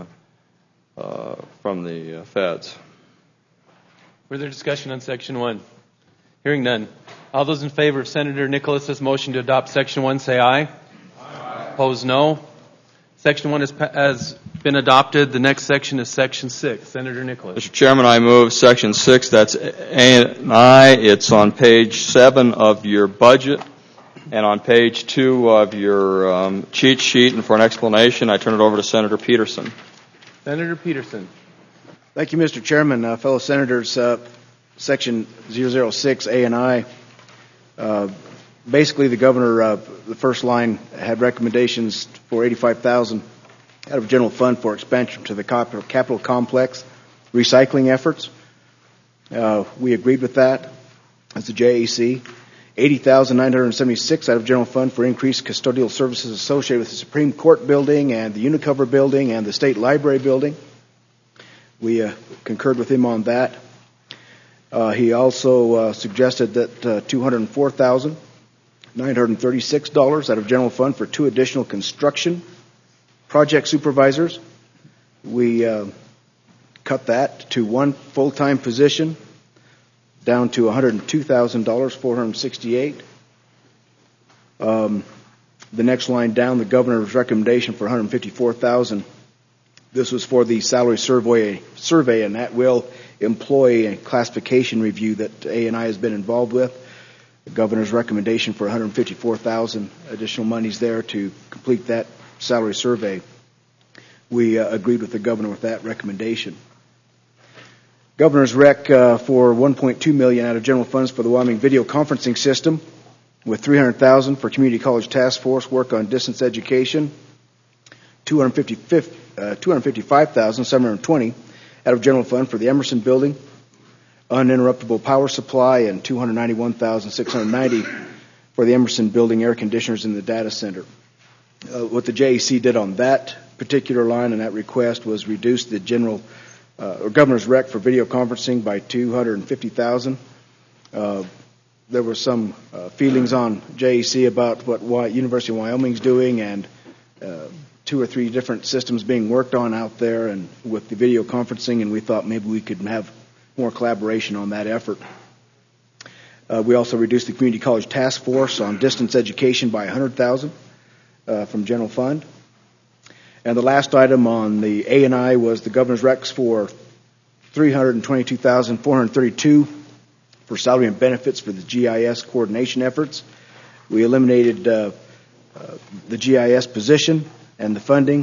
from the feds. Further discussion on Section 1. Hearing none. All those in favor of Senator Nicholas's motion to adopt Section 1 say aye. Aye. Opposed, no. Section 1 has been adopted. The next section is Section 6. Senator Nicholas. Mr. Chairman, I move Section 6. That's A and I. It's on page 7 of your budget. And on page 2 of your cheat sheet, and for an explanation, I turn it over to Senator Peterson. Senator Peterson. Thank you, Mr. Chairman. Fellow Senators, Section 006 A and I, basically the governor, the first line had recommendations for $85,000 out of general fund for expansion to the Capitol complex recycling efforts. We agreed with that as the JAC. $80,976 out of general fund for increased custodial services associated with the Supreme Court building and the Unicover building and the State Library building. We concurred with him on that. He also suggested that $204,936 out of general fund for 2 additional construction project supervisors. We cut that to 1 full-time position, down to $102,000, $468. The next line down, the governor's recommendation for $154,000. This was for the salary survey and at-will employee classification review that A&I has been involved with. The governor's recommendation for $154,000, additional monies there to complete that salary survey. We agreed with the governor with that recommendation. Governor's rec for $1.2 million out of general funds for the Wyoming video conferencing system, with $300,000 for community college task force work on distance education, $255,720 out of general fund for the Emerson building, uninterruptible power supply, and $291,690 for the Emerson building air conditioners in the data center. What the JAC did on that particular line and that request was reduce the general or governor's rec for video conferencing by $250,000. There were some feelings on JAC about what University of Wyoming's doing, and 2 or 3 different systems being worked on out there, and with the video conferencing, and we thought maybe we could have more collaboration on that effort. We also reduced the community college task force on distance education by $100,000 from general fund. And the last item on the A&I was the governor's recs for $322,432 for salary and benefits for the GIS coordination efforts. We eliminated the GIS position and the funding.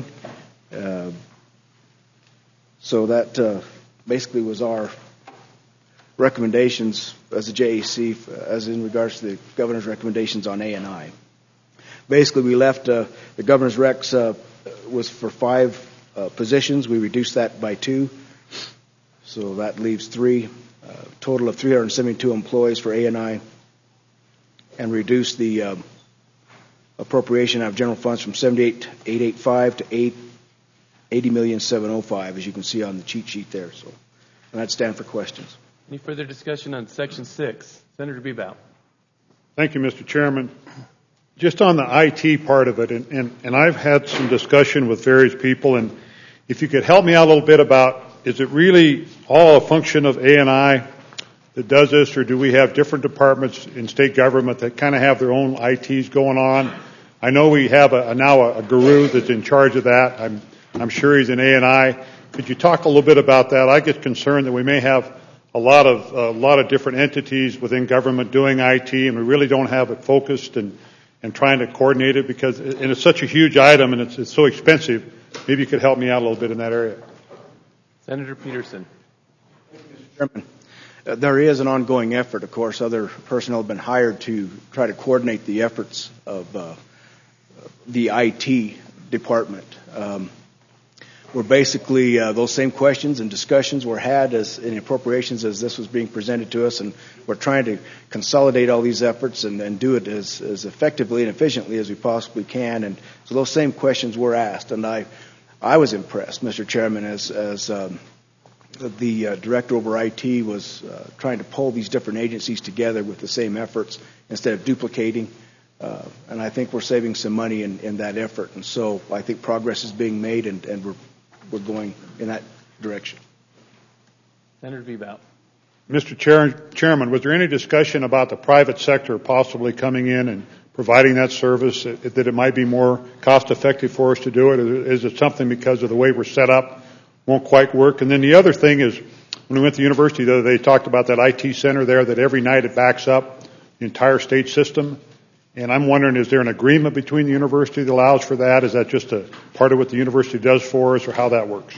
So that basically was our recommendations as a JAC, as in regards to the governor's recommendations on A&I. Basically, we left the governor's recs was for 5 positions. We reduced that by 2. So that leaves 3, total of 372 employees for A&I, and reduced the appropriation out of general funds from $78,885 to $80,705, as you can see on the cheat sheet there. So, and I'd stand for questions. Any further discussion on Section 6? Senator Bebout. Thank you, Mr. Chairman. Just on the IT part of it, and I've had some discussion with various people, and if you could help me out a little bit about, is it really all a function of A&I that does this, or do we have different departments in state government that kind of have their own ITs going on? I know we have now a guru that's in charge of that. I'm sure he's in A&I. Could you talk a little bit about that? I get concerned that we may have a lot of different entities within government doing IT, and we really don't have it focused and trying to coordinate it, because it's such a huge item and it's so expensive. Maybe you could help me out a little bit in that area. Senator Peterson. Thank you, Mr. Chairman. There is an ongoing effort, of course. Other personnel have been hired to try to coordinate the efforts of the IT department. Where basically those same questions and discussions were had as in appropriations as this was being presented to us, and we're trying to consolidate all these efforts and do it as effectively and efficiently as we possibly can. And so those same questions were asked, and I was impressed, Mr. Chairman, as the director over IT was trying to pull these different agencies together with the same efforts instead of duplicating. And I think we're saving some money in that effort. And so I think progress is being made, and we're going in that direction. Senator Bebout. Mr. Chairman, was there any discussion about the private sector possibly coming in and providing that service, that it might be more cost effective for us to do it? Or is it something because of the way we're set up won't quite work? And then the other thing is, when we went to the university the other day, they talked about that IT center there, that every night it backs up the entire state system. And I'm wondering, is there an agreement between the university that allows for that? Is that just a part of what the university does for us, or how that works?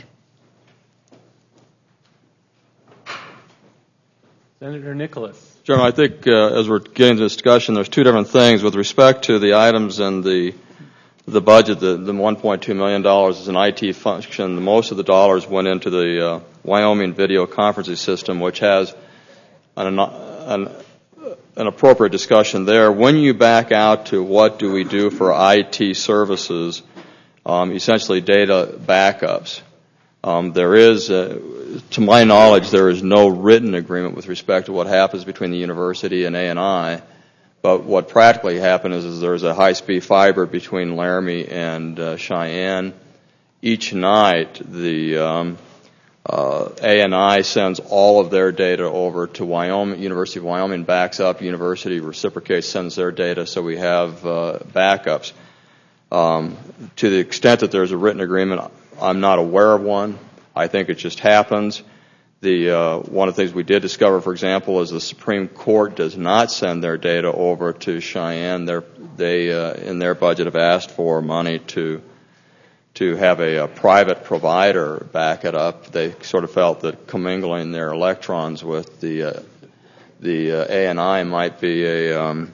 Senator Nicholas. Chairman, I think as we're getting to discussion, there's two different things. With respect to the items in the budget, the $1.2 million is an IT function. Most of the dollars went into the Wyoming video conferencing system, which has an appropriate discussion there. When you back out to what do we do for IT services, essentially data backups, there is, to my knowledge, there is no written agreement with respect to what happens between the university and A&I. But what practically happened is there's a high-speed fiber between Laramie and Cheyenne. Each night, the A&I sends all of their data over to Wyoming. University of Wyoming backs up. University reciprocates, sends their data, so we have backups. To the extent that there's a written agreement, I'm not aware of one. I think it just happens. One of the things we did discover, for example, is the Supreme Court does not send their data over to Cheyenne. They in their budget have asked for money to have a private provider back it up. They sort of felt that commingling their electrons with the A&I might be a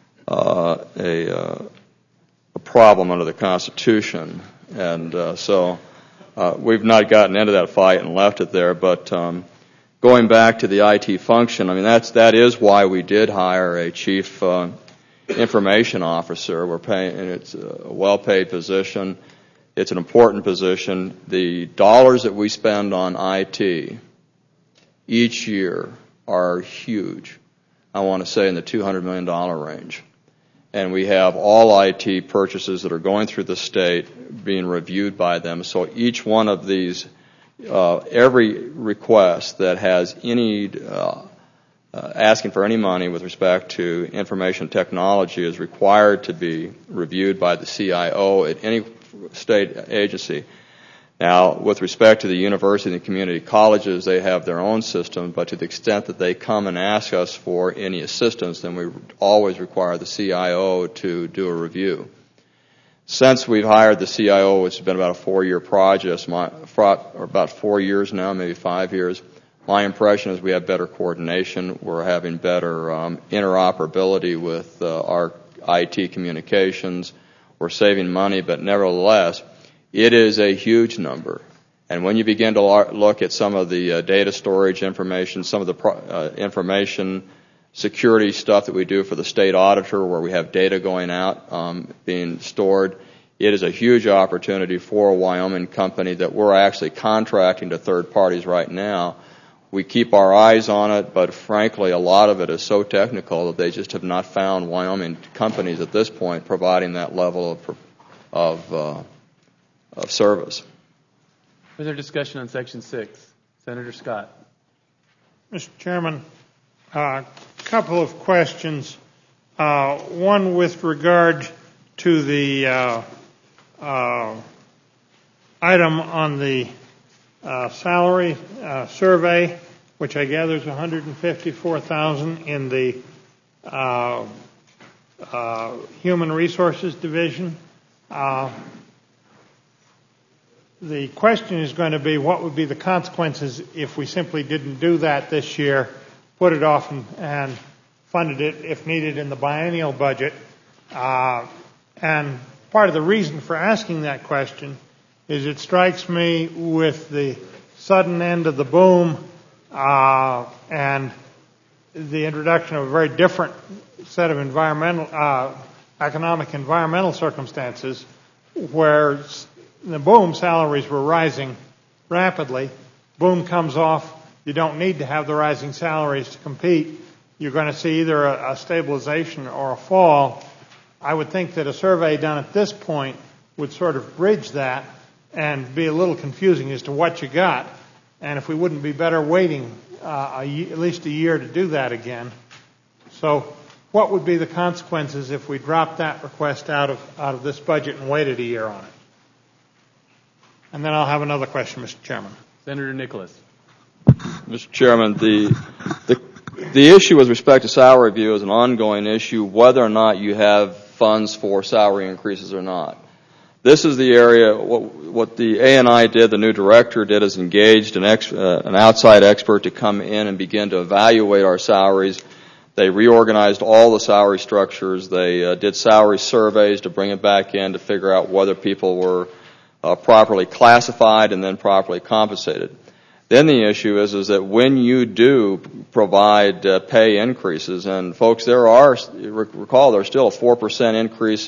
problem under the Constitution, and so. We've not gotten into that fight and left it there, but going back to the IT function, I mean that is why we did hire a chief information officer. We're paying, and it's a well-paid position. It's an important position. The dollars that we spend on IT each year are huge. I want to say in the $200 million range. And we have all IT purchases that are going through the state being reviewed by them. So each one of these, every request that has any, asking for any money with respect to information technology is required to be reviewed by the CIO at any state agency. Now, with respect to the university and community colleges, they have their own system, but to the extent that they come and ask us for any assistance, then we always require the CIO to do a review. Since we've hired the CIO, it's been about a 4-year project, or about 4 years now, maybe 5 years. My impression is we have better coordination. We're having better interoperability with our IT communications. We're saving money, but nevertheless, it is a huge number. And when you begin to look at some of the data storage information, some of the information security stuff that we do for the state auditor where we have data going out, being stored, it is a huge opportunity for a Wyoming company that we're actually contracting to third parties right now. We keep our eyes on it, but frankly, a lot of it is so technical that they just have not found Wyoming companies at this point providing that level of service. Further discussion on Section 6. Senator Scott. Mr. Chairman, a couple of questions. One with regard to the item on the salary survey, which I gather is $154,000 in the Human Resources Division. The question is going to be what would be the consequences if we simply didn't do that this year, put it off and funded it if needed in the biennial budget. And part of the reason for asking that question is it strikes me with the sudden end of the boom and the introduction of a very different set of economic environmental circumstances where the boom salaries were rising rapidly. Boom comes off. You don't need to have the rising salaries to compete. You're going to see either a stabilization or a fall. I would think that a survey done at this point would sort of bridge that and be a little confusing as to what you got. And if we wouldn't be better waiting at least a year to do that again. So what would be the consequences if we dropped that request out of this budget and waited a year on it? And then I'll have another question, Mr. Chairman. Senator Nicholas. Mr. Chairman, The issue with respect to salary review is an ongoing issue, whether or not you have funds for salary increases or not. This is the area, what the A&I did, the new director did, is engaged an outside expert to come in and begin to evaluate our salaries. They reorganized all the salary structures. They did salary surveys to bring it back in to figure out whether people were properly classified and then properly compensated. Then the issue is that when you do provide pay increases, and folks, recall there's still a 4% increase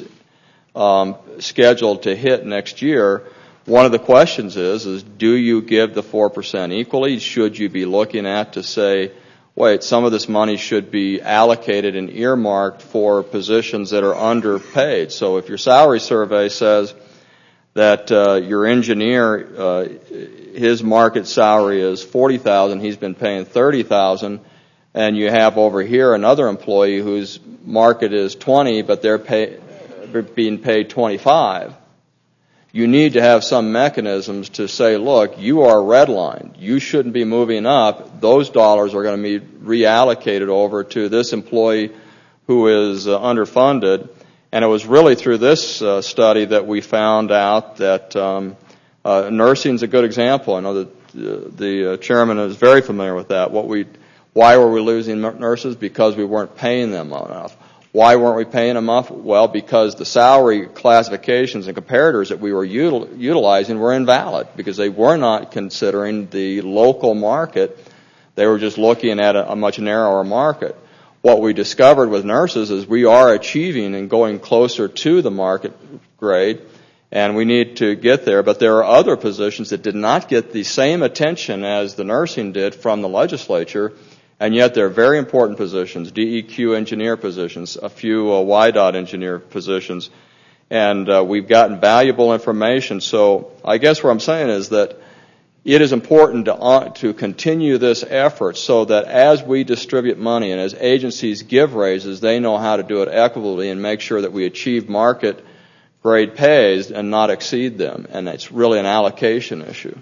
scheduled to hit next year. One of the questions is do you give the 4% equally? Should you be looking at to say, wait, some of this money should be allocated and earmarked for positions that are underpaid? So if your salary survey says that your engineer, his market salary is $40,000, he's been paying $30,000, and you have over here another employee whose market is $20,000, but they're being paid $25,000. You need to have some mechanisms to say, look, you are redlined. You shouldn't be moving up. Those dollars are going to be reallocated over to this employee who is underfunded. And it was really through this study that we found out that nursing is a good example. I know that the chairman is very familiar with that. Why were we losing nurses? Because we weren't paying them enough. Why weren't we paying them enough? Well, because the salary classifications and comparators that we were utilizing were invalid, because they were not considering the local market. They were just looking at a much narrower market. What we discovered with nurses is we are achieving and going closer to the market grade, and we need to get there. But there are other positions that did not get the same attention as the nursing did from the legislature, and yet they're very important positions, DEQ engineer positions, a few YDOT engineer positions, and we've gotten valuable information. So I guess what I'm saying is that it is important to continue this effort so that as we distribute money and as agencies give raises, they know how to do it equitably and make sure that we achieve market grade pays and not exceed them. And it's really an allocation issue.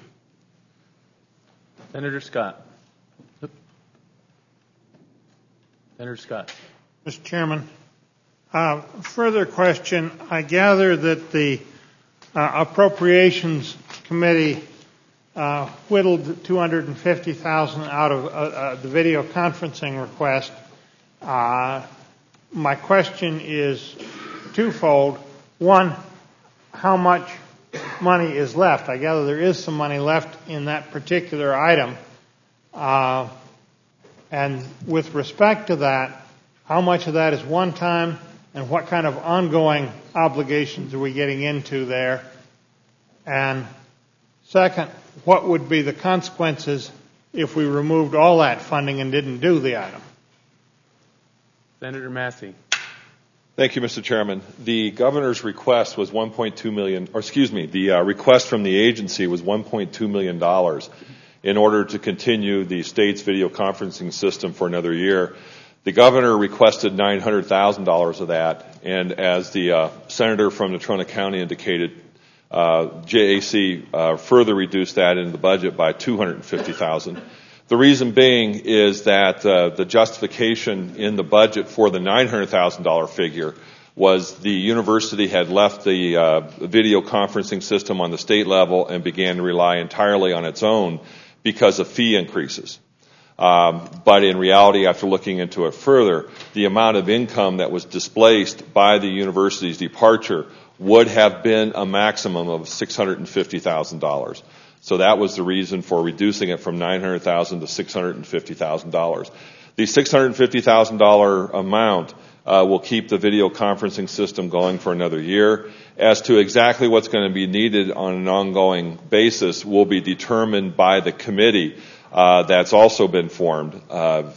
Senator Scott. Senator Scott. Mr. Chairman, further question. I gather that the Appropriations Committee whittled $250,000 out of the video conferencing request. My question is twofold. One, how much money is left? I gather there is some money left in that particular item. And with respect to that, how much of that is one time, and what kind of ongoing obligations are we getting into there? And second, what would be the consequences if we removed all that funding and didn't do the item? Senator Massey. Thank you, Mr. Chairman. The governor's request was $1.2 million, or excuse me, the request from the agency was $1.2 million in order to continue the state's video conferencing system for another year. The governor requested $900,000 of that, and as the senator from Natrona County indicated, JAC further reduced that in the budget by $250,000. The reason being is that the justification in the budget for the $900,000 figure was the university had left the video conferencing system on the state level and began to rely entirely on its own because of fee increases. But in reality, after looking into it further, the amount of income that was displaced by the university's departure would have been a maximum of $650,000. So that was the reason for reducing it from $900,000 to $650,000. The $650,000 amount will keep the video conferencing system going for another year. As to exactly what's going to be needed on an ongoing basis will be determined by the committee that's also been formed by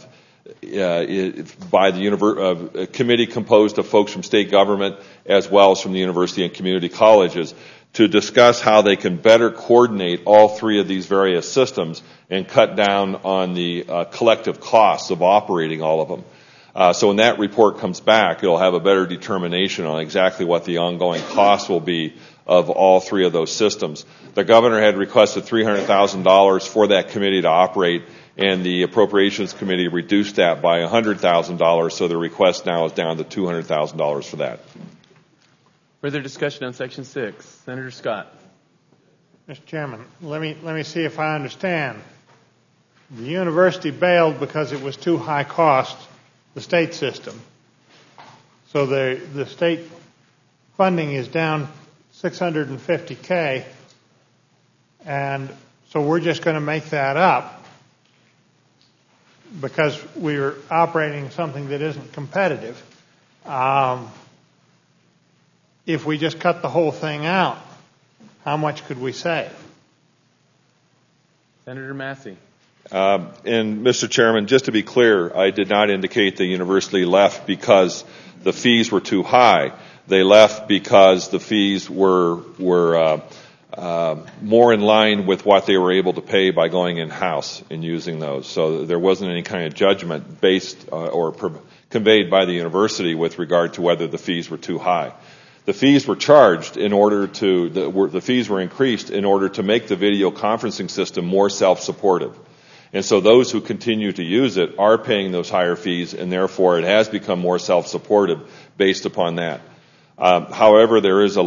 the committee composed of folks from state government as well as from the university and community colleges to discuss how they can better coordinate all three of these various systems and cut down on the collective costs of operating all of them. So when that report comes back, it'll have a better determination on exactly what the ongoing costs will be of all three of those systems. The governor had requested $300,000 for that committee to operate, and the Appropriations Committee reduced that by $100,000, so the request now is down to $200,000 for that. Further discussion on Section 6. Senator Scott. Mr. Chairman, let me see if I understand. The university bailed because it was too high cost, the state system. So the state funding is down $650K, and so we're just going to make that up because we're operating something that isn't competitive. If we just cut the whole thing out, how much could we save? Senator Massey. And Mr. Chairman, just to be clear, I did not indicate the university left because the fees were too high. They left because the fees were more in line with what they were able to pay by going in-house and using those. So there wasn't any kind of judgment based or conveyed by the university with regard to whether the fees were too high. The fees were charged in order to, the fees were increased in order to make the video conferencing system more self-supportive. And so those who continue to use it are paying those higher fees, and therefore it has become more self-supportive based upon that. However, there is a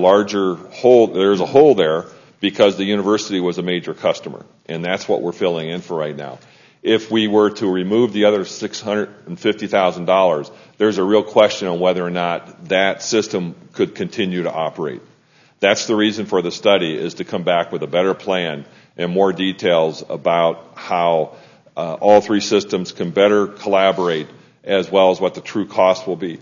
hole there because the university was a major customer, and that's what we're filling in for right now. If we were to remove the other $650,000, there's a real question on whether or not that system could continue to operate. That's the reason for the study, is to come back with a better plan and more details about how all three systems can better collaborate, as well as what the true cost will be.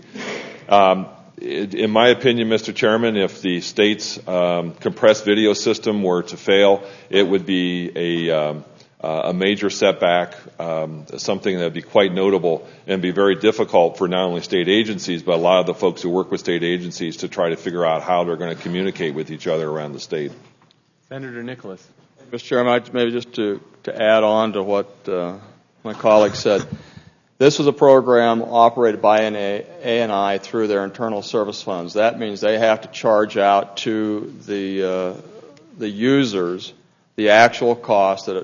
In my opinion, Mr. Chairman, if the state's compressed video system were to fail, it would be a major setback, something that would be quite notable and be very difficult for not only state agencies, but a lot of the folks who work with state agencies to try to figure out how they're going to communicate with each other around the state. Senator Nicholas. Mr. Chairman, maybe just to add on to what my colleague said. This was a program operated by ANI through their internal service funds. That means they have to charge out to the users the actual cost that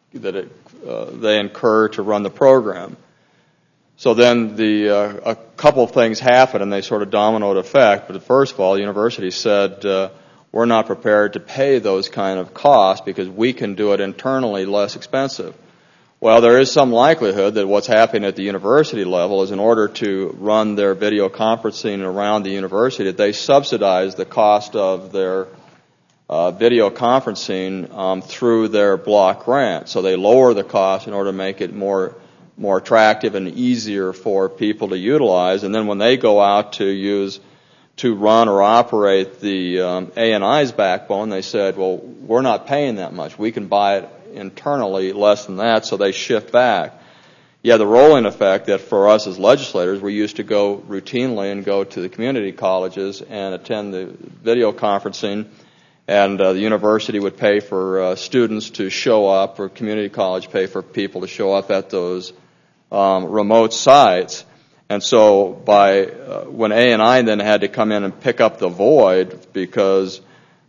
they incur to run the program. So then a couple of things happen, and they sort of dominoed effect. But first of all, the university said, we're not prepared to pay those kind of costs because we can do it internally less expensive. Well, there is some likelihood that what's happening at the university level is, in order to run their video conferencing around the university, that they subsidize the cost of their video conferencing through their block grant. So they lower the cost in order to make it more attractive and easier for people to utilize. And then when they go out to run or operate the ANI's backbone, they said, well, we're not paying that much. We can buy it internally less than that, so they shift back. Yeah, the rolling effect that for us as legislators, we used to go routinely and go to the community colleges and attend the video conferencing, and the university would pay for students to show up, or community college pay for people to show up at those remote sites. And so when ANI then had to come in and pick up the void because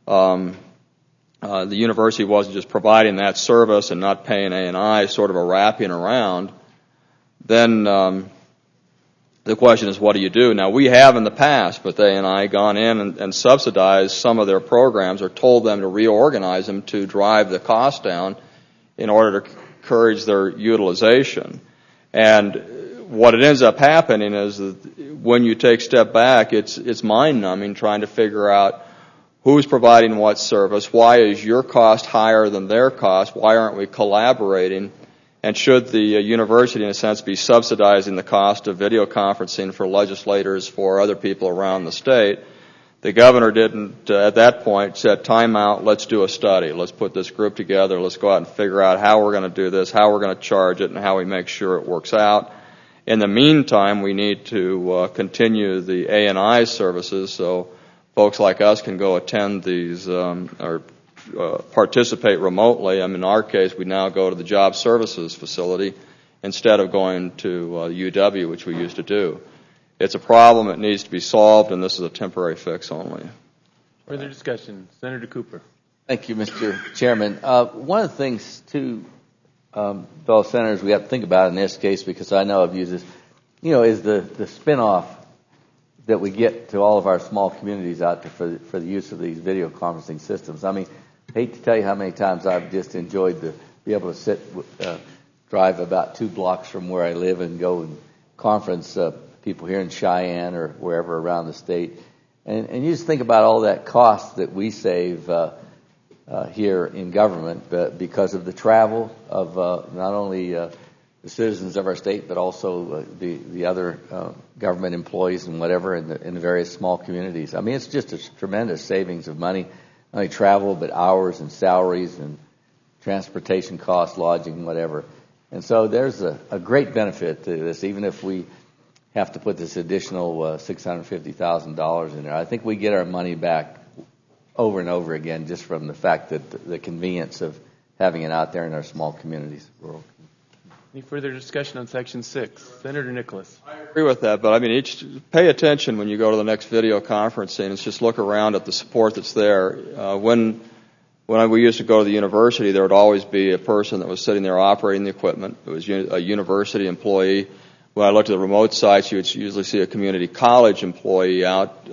the university wasn't just providing that service and not paying ANI, sort of a wrapping around, then the question is, what do you do? Now, we have in the past, but ANI gone in and subsidized some of their programs, or told them to reorganize them to drive the cost down in order to encourage their utilization. And what it ends up happening is that when you take a step back, it's mind-numbing trying to figure out who's providing what service, why is your cost higher than their cost, why aren't we collaborating, and should the university, in a sense, be subsidizing the cost of video conferencing for legislators, for other people around the state. The governor didn't, at that point, said, time out, let's do a study. Let's put this group together. Let's go out and figure out how we're going to do this, how we're going to charge it, and how we make sure it works out. In the meantime, we need to continue the ANI services so folks like us can go attend these or participate remotely. I mean, in our case, we now go to the job services facility instead of going to UW, which we used to do. It's a problem that needs to be solved, and this is a temporary fix only. Further discussion. Senator Cooper. Thank you, Mr. Chairman. One of the things, too, fellow senators, we have to think about in this case, because I know I've used this, is the spin-off that we get to all of our small communities out there for the use of these video conferencing systems. I mean, I hate to tell you how many times I've just enjoyed to be able to drive about 2 blocks from where I live and go and conference people here in Cheyenne or wherever around the state. And you just think about all that cost that we save here in government because of the travel of not only the citizens of our state, but also the other government employees and whatever in the various small communities. I mean, it's just a tremendous savings of money, not only travel, but hours and salaries and transportation costs, lodging, whatever. And so there's a great benefit to this, even if we have to put this additional $650,000 in there. I think we get our money back over and over again just from the fact that the convenience of having it out there in our small communities. Any further discussion on Section 6? Senator Nicholas. I agree with that, but I mean, pay attention when you go to the next video conferencing. It's just look around at the support that's there. When we used to go to the university, there would always be a person that was sitting there operating the equipment. It was a university employee. When I looked at the remote sites, you would usually see a community college employee out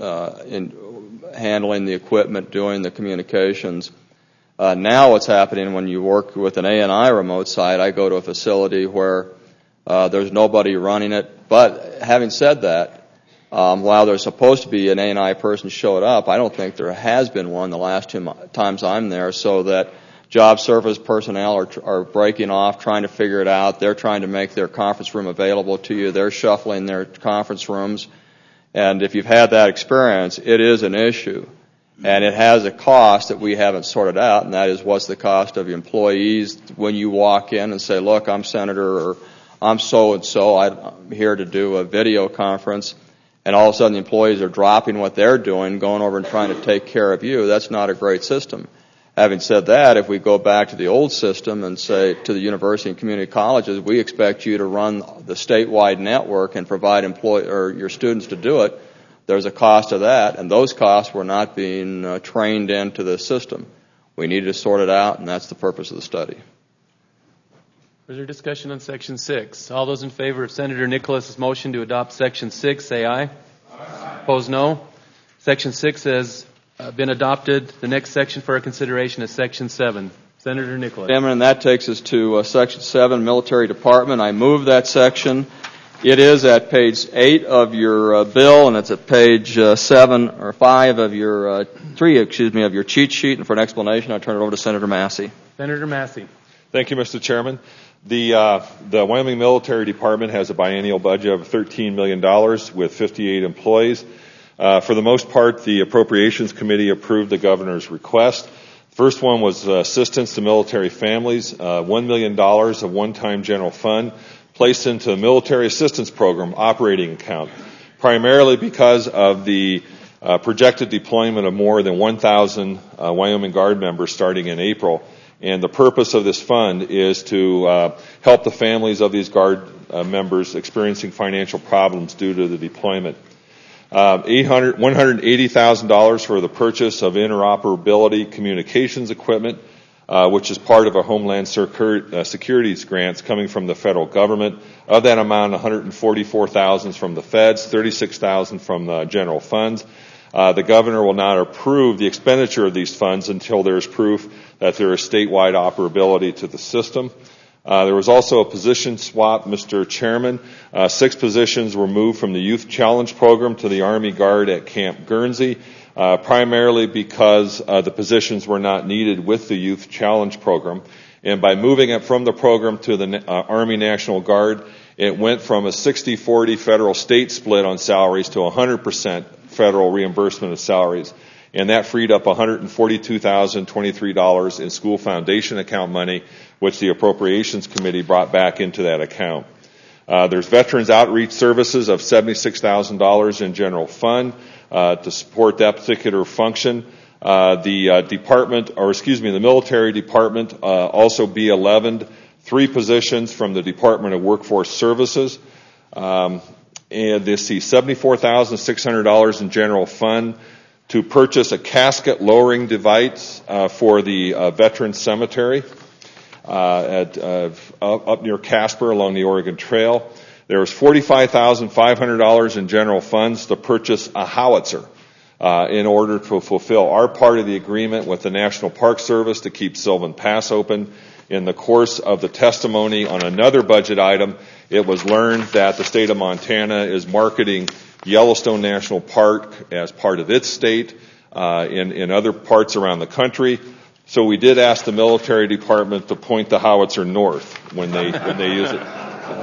handling the equipment, doing the communications. Now what's happening when you work with an A&I remote site, I go to a facility where there's nobody running it. But having said that, while there's supposed to be an A&I person showed up, I don't think there has been one the last 2 times I'm there, so that job service personnel are breaking off, trying to figure it out. They're trying to make their conference room available to you. They're shuffling their conference rooms. And if you've had that experience, it is an issue. And it has a cost that we haven't sorted out, and that is what's the cost of your employees when you walk in and say, look, I'm Senator, or I'm so-and-so, I'm here to do a video conference, and all of a sudden the employees are dropping what they're doing, going over and trying to take care of you. That's not a great system. Having said that, if we go back to the old system and say to the university and community colleges, we expect you to run the statewide network and provide your students to do it, there's a cost of that, and those costs were not being trained into the system. We needed to sort it out, and that's the purpose of the study. Further discussion on Section 6. All those in favor of Senator Nicholas's motion to adopt Section 6, say aye. Aye. Opposed, no. Section 6 has been adopted. The next section for our consideration is Section 7. Senator Nicholas. Chairman, and that takes us to Section 7, Military Department. I move that section. It is at page 8 of your bill, and it's at page 7 or 5 of your 3, of your cheat sheet. And for an explanation, I turn it over to Senator Massey. Senator Massey. Thank you, Mr. Chairman. The Wyoming Military Department has a biennial budget of $13 million with 58 employees. For the most part, the Appropriations Committee approved the governor's request. The first one was assistance to military families, $1 million of one-time general fund placed into the Military Assistance Program operating account, primarily because of the projected deployment of more than 1,000 Wyoming Guard members starting in April. And the purpose of this fund is to help the families of these Guard members experiencing financial problems due to the deployment. $180,000 for the purchase of interoperability communications equipment, which is part of a Homeland Security's grants coming from the federal government. Of that amount, $144,000 from the feds, $36,000 from the general funds. The governor will not approve the expenditure of these funds until there is proof that there is statewide operability to the system. There was also a position swap, Mr. Chairman. 6 positions were moved from the Youth Challenge Program to the Army Guard at Camp Guernsey, primarily because the positions were not needed with the Youth Challenge Program. And by moving it from the program to the Army National Guard, it went from a 60-40 federal-state split on salaries to 100% federal reimbursement of salaries. And that freed up $142,023 in school foundation account money, which the Appropriations Committee brought back into that account. There's Veterans Outreach Services of $76,000 in general fund to support that particular function. The military department also B11'd 3 positions from the Department of Workforce Services. And they see $74,600 in general fund to purchase a casket lowering device for the veteran cemetery. up near Casper along the Oregon Trail. There was $45,500 in general funds to purchase a howitzer in order to fulfill our part of the agreement with the National Park Service to keep Sylvan Pass open. In the course of the testimony on another budget item, it was learned that the state of Montana is marketing Yellowstone National Park as part of its state in other parts around the country. So we did ask the military department to point the howitzer north when they use it.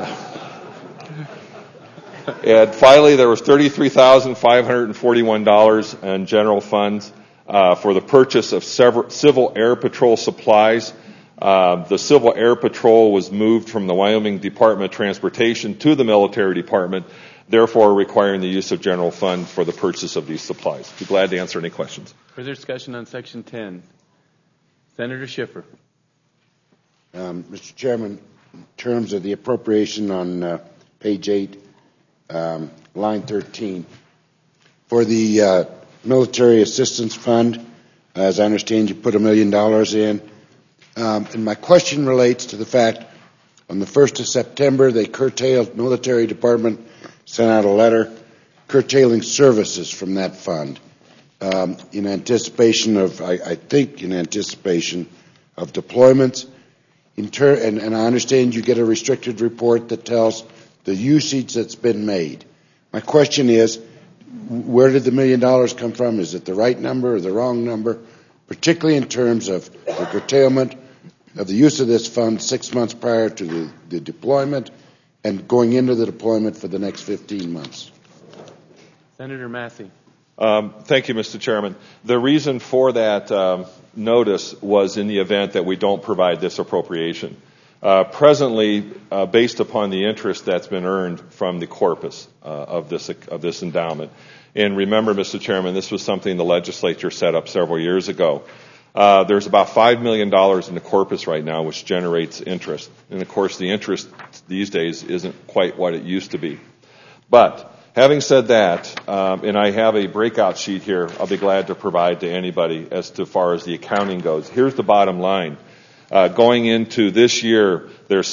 And finally, there was $33,541 in general funds for the purchase of several Civil Air Patrol supplies. The Civil Air Patrol was moved from the Wyoming Department of Transportation to the Military Department, therefore requiring the use of general fund for the purchase of these supplies. Be glad to answer any questions. Further discussion on Section 10. Senator Schiffer. Mr. Chairman, in terms of the appropriation on page 8, line 13, for the Military Assistance Fund, as I understand you put $1 million in. And my question relates to the fact on the 1st of September, they curtailed, Military Department sent out a letter curtailing services from that fund in anticipation of, I think, in anticipation of deployments. And I understand you get a restricted report that tells the usage that's been made. My question is, where did the $1 million come from? Is it the right number or the wrong number? Particularly in terms of the curtailment of the use of this fund 6 months prior to the deployment and going into the deployment for the next 15 months. Senator Massey. Thank you, Mr. Chairman. The reason for that notice was in the event that we don't provide this appropriation. Presently, based upon the interest that's been earned from the corpus of this endowment, and remember, Mr. Chairman, this was something the legislature set up several years ago. There's about $5 million in the corpus right now, which generates interest. And of course, the interest these days isn't quite what it used to be. But having said that, and I have a breakout sheet here I'll be glad to provide to anybody as to far as the accounting goes. Here's the bottom line. Going into this year, there's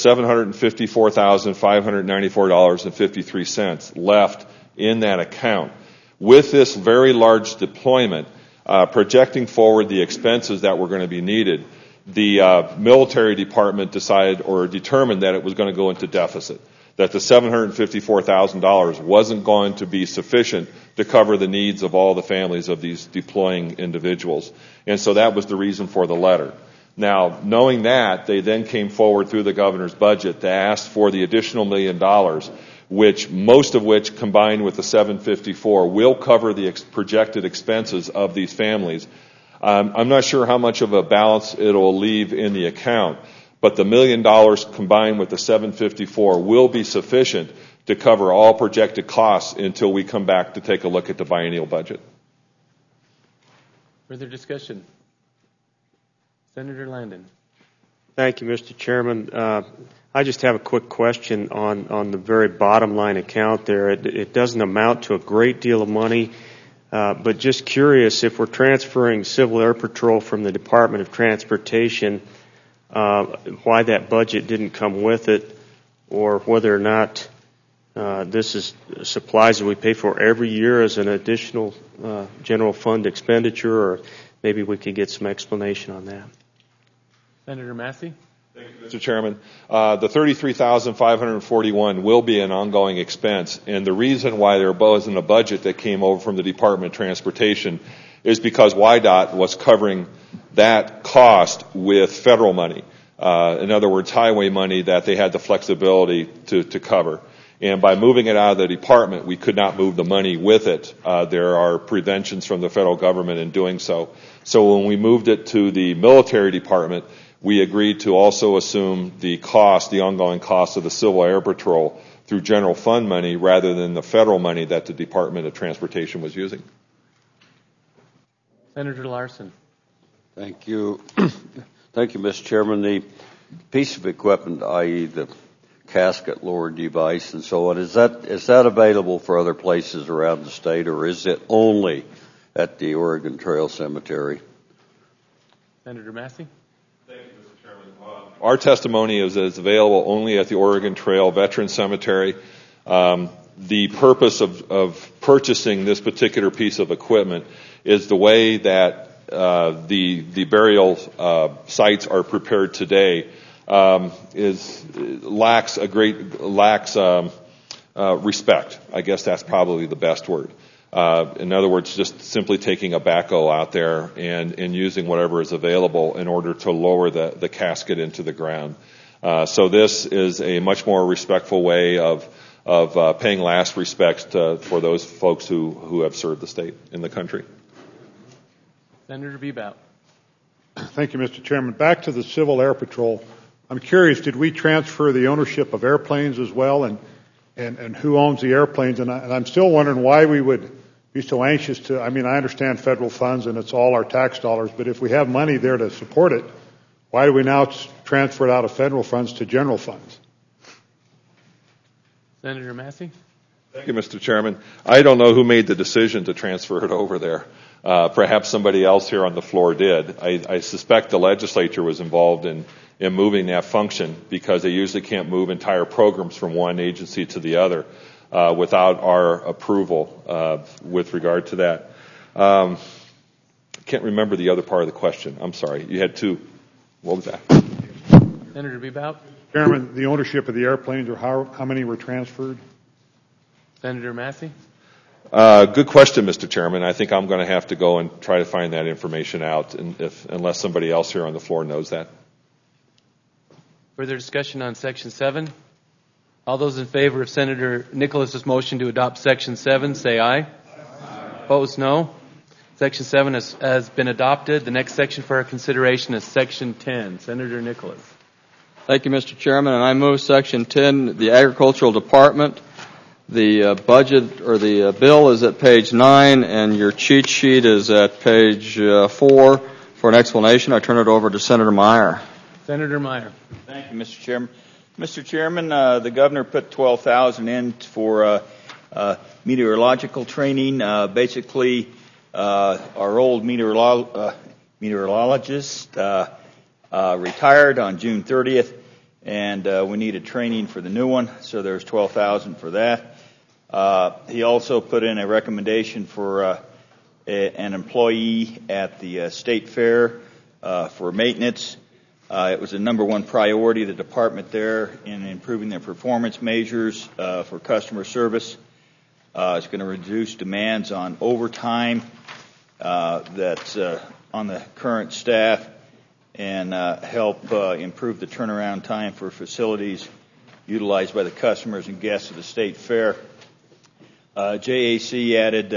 $754,594.53 left in that account. With this very large deployment, projecting forward the expenses that were going to be needed, the military department decided or determined that it was going to go into deficit, that the $754,000 wasn't going to be sufficient to cover the needs of all the families of these deploying individuals. And so that was the reason for the letter. Now, knowing that, they then came forward through the governor's budget to ask for the additional $1 million, which most of which, combined with the $754, will cover the projected expenses of these families. I'm not sure how much of a balance it'll leave in the account, but the $1 million combined with the $754 will be sufficient to cover all projected costs until we come back to take a look at the biennial budget. Further discussion? Senator Landon. Thank you, Mr. Chairman. I just have a quick question on the very bottom line account there. It doesn't amount to a great deal of money, but just curious if we're transferring Civil Air Patrol from the Department of Transportation, why that budget didn't come with it, or whether or not this is supplies that we pay for every year as an additional general fund expenditure, or maybe we could get some explanation on that. Senator Massey. Thank you, Mr. Chairman. The $33,541 will be an ongoing expense, and the reason why there wasn't a budget that came over from the Department of Transportation is because WYDOT was covering that cost with federal money. In other words, highway money that they had the flexibility to cover. And by moving it out of the department, we could not move the money with it. There are preventions from the federal government in doing so. So when we moved it to the military department, we agreed to also assume the cost, the ongoing cost of the Civil Air Patrol through general fund money rather than the federal money that the Department of Transportation was using. Senator Larson. Thank you. Thank you, Mr. Chairman. The piece of equipment, i.e. the casket lower device and so on, is that available for other places around the state, or is it only at the Oregon Trail Cemetery? Senator Massey. Thank you, Mr. Chairman. our testimony is that it's available only at the Oregon Trail Veteran Cemetery. The purpose of purchasing this particular piece of equipment is the way that the burial sites are prepared today lacks respect. I guess that's probably the best word. In other words, just simply taking a backhoe out there and using whatever is available in order to lower the casket into the ground. So this is a much more respectful way of paying last respects for those folks who have served the state in the country. Senator Bebout. Thank you, Mr. Chairman. Back to the Civil Air Patrol. I'm curious, did we transfer the ownership of airplanes as well, and who owns the airplanes? And I'm still wondering why we would be so anxious to, I understand federal funds and it's all our tax dollars, but if we have money there to support it, why do we now transfer it out of federal funds to general funds? Senator Massey. Thank you, Mr. Chairman. I don't know who made the decision to transfer it over there. Perhaps somebody else here on the floor did. I suspect the legislature was involved in moving that function because they usually can't move entire programs from one agency to the other without our approval with regard to that. I can't remember the other part of the question. I'm sorry. You had two. What was that? Senator Bebout. Chairman, the ownership of the airplanes, or how many were transferred? Senator Massey. Good question, Mr. Chairman. I think I'm going to have to go and try to find that information out, unless somebody else here on the floor knows that. Further discussion on Section 7? All those in favor of Senator Nicholas's motion to adopt Section 7, say aye. Aye. Opposed, no. Section 7 has been adopted. The next section for our consideration is Section 10. Senator Nicholas. Thank you, Mr. Chairman. And I move Section 10, the Agricultural Department. The budget or the bill is at page 9, and your cheat sheet is at page 4. For an explanation, I turn it over to Senator Meyer. Senator Meyer. Thank you, Mr. Chairman. Mr. Chairman, the governor put $12,000 in for meteorological training. Basically, our old meteorologist retired on June 30th, and we needed training for the new one, so there's $12,000 for that. He also put in a recommendation for an employee at the state fair for maintenance. It was a number one priority of the department there in improving their performance measures for customer service. It's going to reduce demands on overtime that's on the current staff and help improve the turnaround time for facilities utilized by the customers and guests of the state fair. JAC added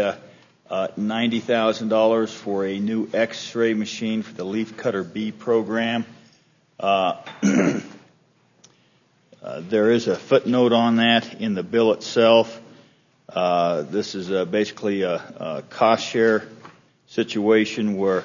$90,000 for a new X-ray machine for the Leaf Cutter B program. There is a footnote on that in the bill itself. This is basically a cost share situation where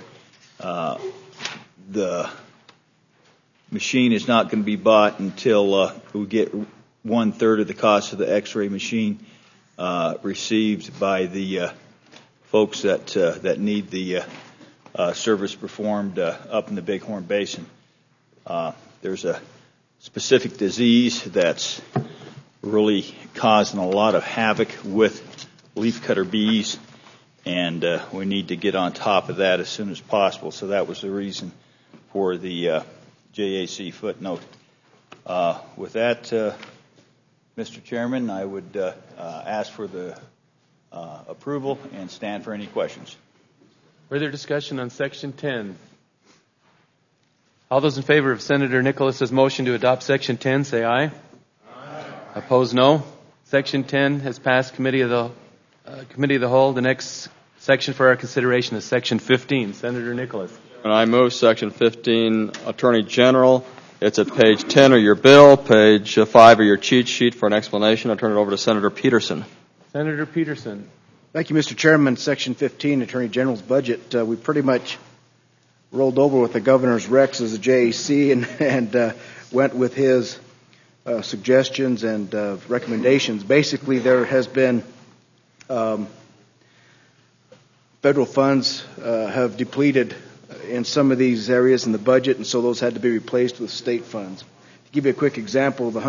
the machine is not going to be bought until we get 1/3 of the cost of the X-ray machine received by the folks that need the service performed up in the Bighorn Basin. There's a specific disease that's really causing a lot of havoc with leafcutter bees, and we need to get on top of that as soon as possible. So that was the reason for the JAC footnote. With that, Mr. Chairman, I would ask for the approval and stand for any questions. Further discussion on Section 10. All those in favor of Senator Nicholas's motion to adopt Section 10, say aye. Aye. Opposed, no. Section 10 has passed Committee of the Whole. The next section for our consideration is Section 15. Senator Nicholas. And I move Section 15, Attorney General. It's at page 10 of your bill, page 5 of your cheat sheet. For an explanation, I turn it over to Senator Peterson. Senator Peterson. Thank you, Mr. Chairman. Section 15, Attorney General's budget. We pretty much rolled over with the governor's recs as a JAC and went with his suggestions and recommendations. Basically, there has been federal funds have depleted in some of these areas in the budget, and so those had to be replaced with state funds. To give you a quick example of the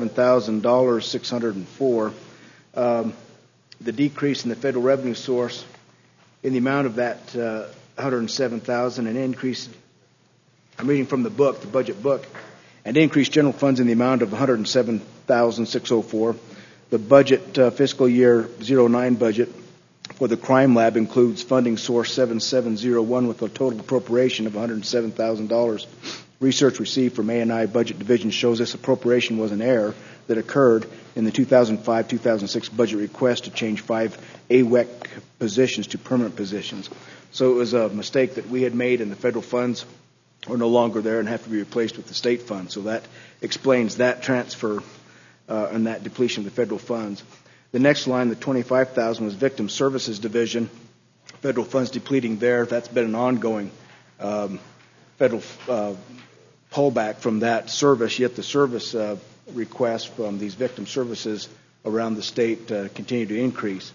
$107,604, the decrease in the federal revenue source in the amount of that $107,000, an increase, I'm reading from the book, the budget book, and increased general funds in the amount of $107,604. The budget fiscal year 09 budget for the crime lab includes funding source 7701 with a total appropriation of $107,000. Research received from A&I Budget Division shows this appropriation was an error that occurred in the 2005-2006 budget request to change 5 AWEC positions to permanent positions. So it was a mistake that we had made, and the federal funds are no longer there and have to be replaced with the state funds. So that explains that transfer and that depletion of the federal funds. The next line, the $25,000, was Victim Services Division. Federal funds depleting there. That's been an ongoing federal pullback from that service, yet the service requests from these victim services around the state continue to increase.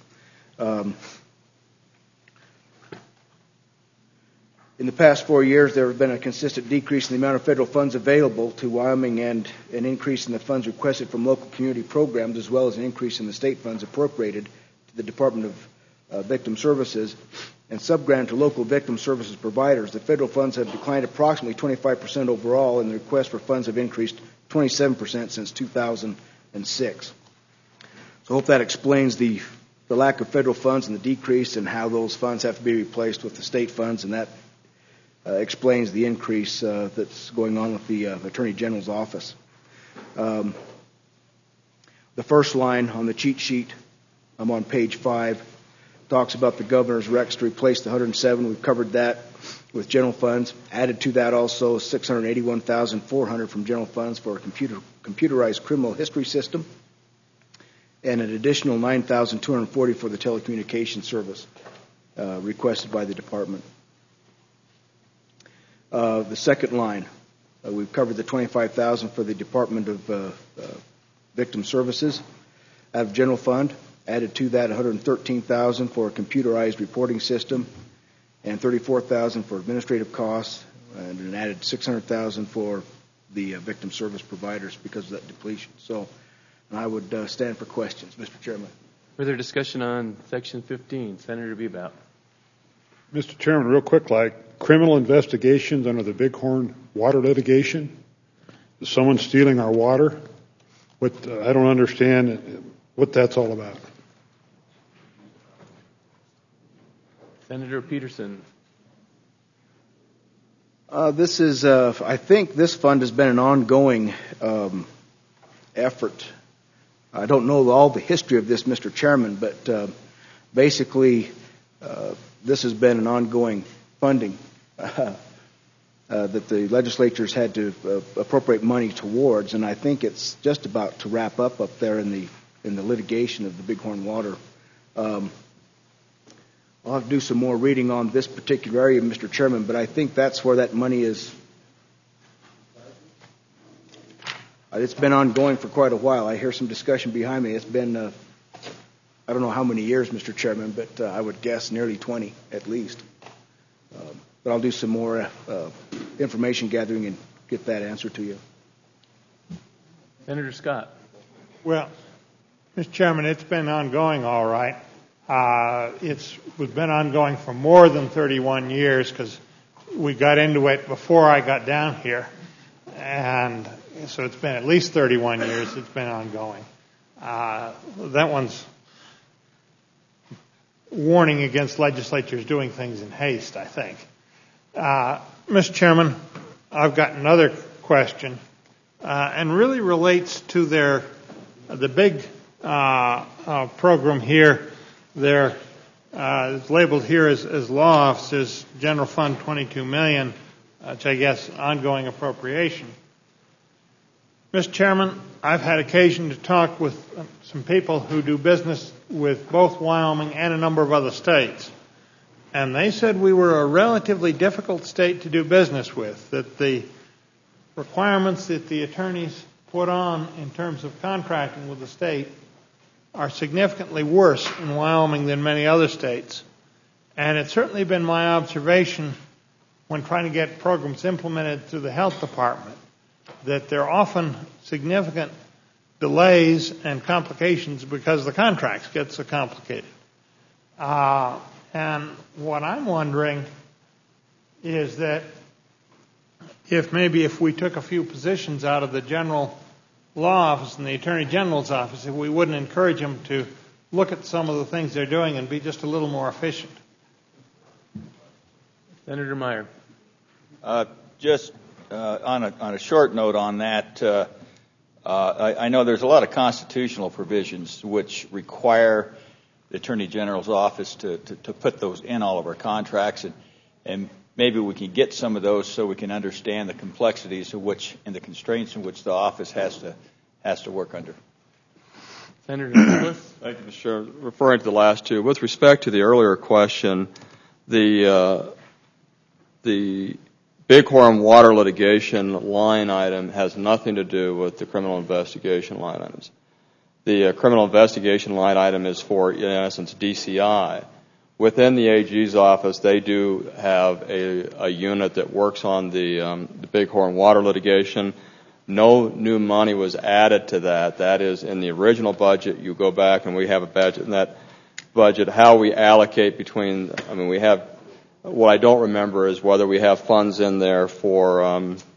In the past 4 years, there has been a consistent decrease in the amount of federal funds available to Wyoming and an increase in the funds requested from local community programs, as well as an increase in the state funds appropriated to the Department of Victim Services and subgrant to local victim services providers. The federal funds have declined approximately 25% overall, and the request for funds have increased 27% since 2006. So I hope that explains the lack of federal funds and the decrease and how those funds have to be replaced with the state funds, and that explains the increase that's going on with the Attorney General's office. The first line on the cheat sheet, I'm on page 5, talks about the governor's recs to replace the 107. We've covered that with general funds. Added to that also $681,400 from general funds for a computerized criminal history system, and an additional $9,240 for the telecommunications service requested by the department. The second line, we've covered the $25,000 for the Department of Victim Services out of general fund. Added to that $113,000 for a computerized reporting system, and $34,000 for administrative costs, and an added $600,000 for the victim service providers because of that depletion. So I would stand for questions, Mr. Chairman. Further discussion on Section 15. Senator Bebout. Mr. Chairman, real quick, like criminal investigations under the Bighorn water litigation. Is someone stealing our water? I don't understand what that's all about. Senator Peterson. This is, I think this fund has been an ongoing effort. I don't know all the history of this, Mr. Chairman, but basically this has been an ongoing funding that the legislatures had to appropriate money towards, and I think it's just about to wrap up there in the litigation of the Bighorn water. I'll have to do some more reading on this particular area, Mr. Chairman, but I think that's where that money is. It's been ongoing for quite a while. I hear some discussion behind me. It's been, I don't know how many years, Mr. Chairman, but I would guess nearly 20 at least. But I'll do some more information gathering and get that answer to you. Senator Scott. Well, Mr. Chairman, it's been ongoing all right. It's been ongoing for more than 31 years because we got into it before I got down here. And so it's been at least 31 years it's been ongoing. That one's warning against legislatures doing things in haste, I think. Mr. Chairman, I've got another question, and really relates to the big program here. It's labeled here as law offices, general fund $22 million, which I guess ongoing appropriation. Mr. Chairman, I've had occasion to talk with some people who do business with both Wyoming and a number of other states. And they said we were a relatively difficult state to do business with, that the requirements that the attorneys put on in terms of contracting with the state are significantly worse in Wyoming than many other states. And it's certainly been my observation when trying to get programs implemented through the health department, that there are often significant delays and complications because the contracts get so complicated. And what I'm wondering is that if we took a few positions out of the general law office and the attorney general's office, if we wouldn't encourage them to look at some of the things they're doing and be just a little more efficient. Senator Meyer. Just on a short note on that, I know there's a lot of constitutional provisions which require the Attorney General's office to put those in all of our contracts, and maybe we can get some of those so we can understand the complexities of which and the constraints in which the office has to work under. Senator Nicholas. Thank you, Mr. Chairman. Referring to the last two, with respect to the earlier question, the Bighorn water litigation line item has nothing to do with the criminal investigation line items. The criminal investigation line item is for, in essence, DCI. Within the AG's office, they do have a unit that works on the Bighorn water litigation. No new money was added to that. That is in the original budget. You go back and we have a budget in that budget. How we allocate between, we have, what I don't remember is whether we have funds in there for,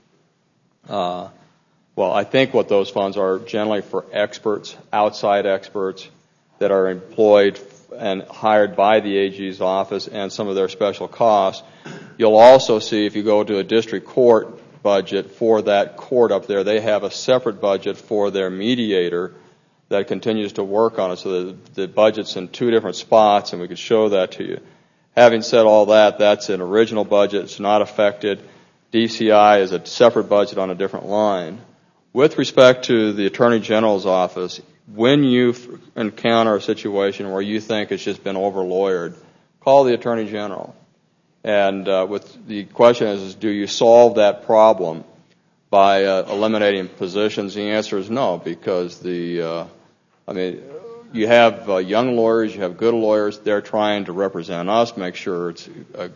I think what those funds are generally for experts, outside experts that are employed and hired by the AG's office and some of their special costs. You'll also see if you go to a district court budget for that court up there, they have a separate budget for their mediator that continues to work on it. So the budget's in two different spots, and we could show that to you. Having said all that, that's an original budget. It's not affected. DCI is a separate budget on a different line. With respect to the Attorney General's office, when you encounter a situation where you think it's just been over-lawyered, call the Attorney General. And with the question is, do you solve that problem by eliminating positions? The answer is no, because you have young lawyers, you have good lawyers. They're trying to represent us, make sure it's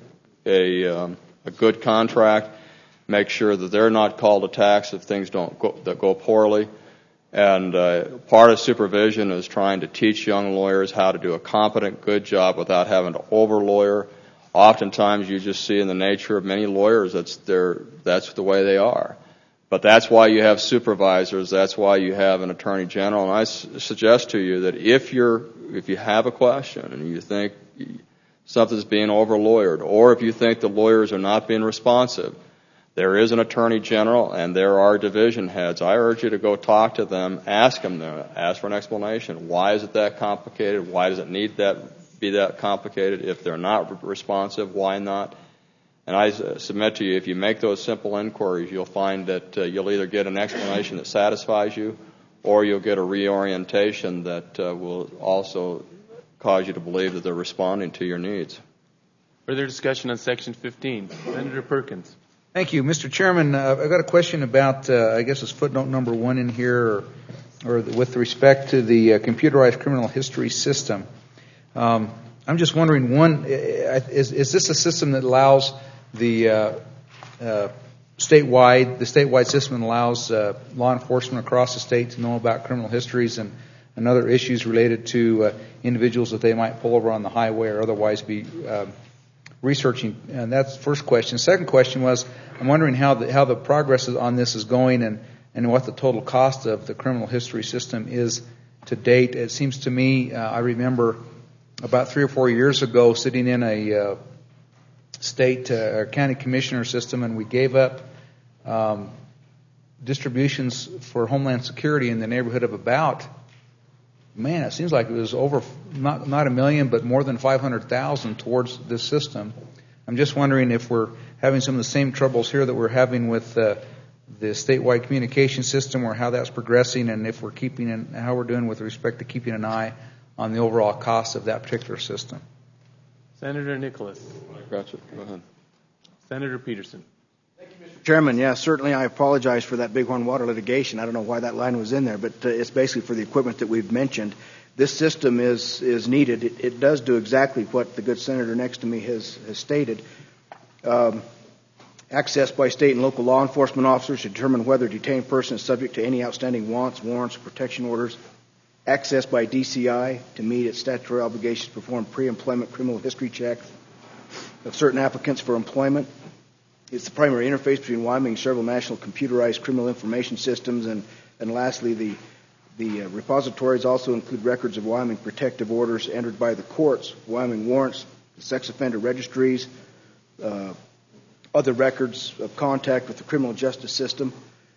a good contract, make sure that they're not called to tax if things don't go poorly. And part of supervision is trying to teach young lawyers how to do a competent, good job without having to over-lawyer. Oftentimes you just see in the nature of many lawyers that's the way they are. But that's why you have supervisors. That's why you have an attorney general. And I suggest to you that if you have a question and you think something's being over-lawyered, or if you think the lawyers are not being responsive, there is an attorney general and there are division heads. I urge you to go talk to them, ask them, ask for an explanation. Why is it that complicated? Why does it need be that complicated? If they're not responsive, why not? And I submit to you, if you make those simple inquiries, you'll find that you'll either get an explanation that satisfies you, or you'll get a reorientation that will also cause you to believe that they're responding to your needs. Further discussion on Section 15. Senator Perkins. Thank you, Mr. Chairman. I've got a question about, I guess it's footnote number 1 in here, or with respect to the computerized criminal history system. I'm just wondering, one, is this a system that allows the statewide system that allows law enforcement across the state to know about criminal histories and other issues related to individuals that they might pull over on the highway or otherwise be researching? And that's the first question. Second question was, I'm wondering how the progress on this is going and what the total cost of the criminal history system is to date. It seems to me, I remember about 3 or 4 years ago sitting in a state or county commissioner system, and we gave up distributions for Homeland Security in the neighborhood of about, it seems like it was over, not $1 million, but more than 500,000 towards this system. I'm just wondering if we're having some of the same troubles here that we're having with the statewide communication system, or how that's progressing, and if we're how we're doing with respect to keeping an eye on the overall cost of that particular system. Senator Nicholas. Gotcha. Go ahead. Senator Peterson. Chairman, certainly I apologize for that Bighorn water litigation. I don't know why that line was in there, but it's basically for the equipment that we've mentioned. This system is needed. It does do exactly what the good senator next to me has stated. Access by state and local law enforcement officers to determine whether a detained person is subject to any outstanding warrants, or protection orders. Access by DCI to meet its statutory obligations to perform pre-employment criminal history checks of certain applicants for employment. It's the primary interface between Wyoming and several national computerized criminal information systems. And lastly, the repositories also include records of Wyoming protective orders entered by the courts, Wyoming warrants, the sex offender registries, other records of contact with the criminal justice system.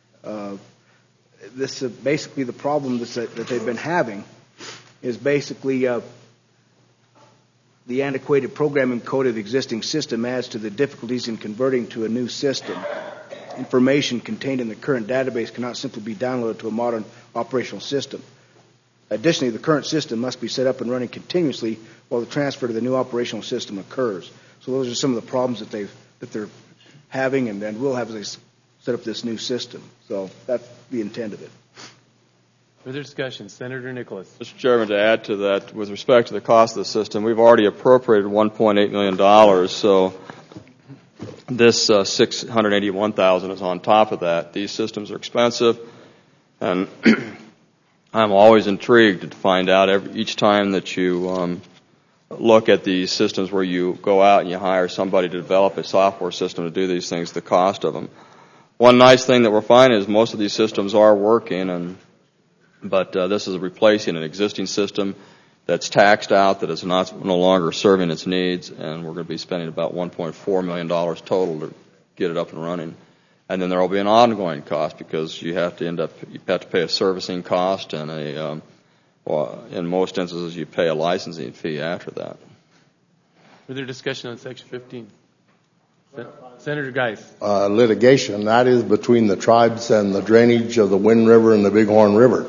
This is basically the problem that they've been having is basically the antiquated programming code of the existing system adds to the difficulties in converting to a new system. Information contained in the current database cannot simply be downloaded to a modern operational system. Additionally, the current system must be set up and running continuously while the transfer to the new operational system occurs. So those are some of the problems that they're having and will have as they set up this new system. So that's the intent of it. Further discussion, Senator Nicholas. Mr. Chairman, to add to that, with respect to the cost of the system, we've already appropriated $1.8 million, so this $681,000 is on top of that. These systems are expensive, and I'm always intrigued to find out each time that you look at these systems where you go out and you hire somebody to develop a software system to do these things, the cost of them. One nice thing that we're finding is most of these systems are working, but this is replacing an existing system that's taxed out, that is no longer serving its needs, and we're going to be spending about $1.4 million total to get it up and running. And then there will be an ongoing cost because you have to pay a servicing cost and in most instances you pay a licensing fee after that. Further discussion on Section 15. Senator Geis. Litigation, that is between the tribes and the drainage of the Wind River and the Bighorn River.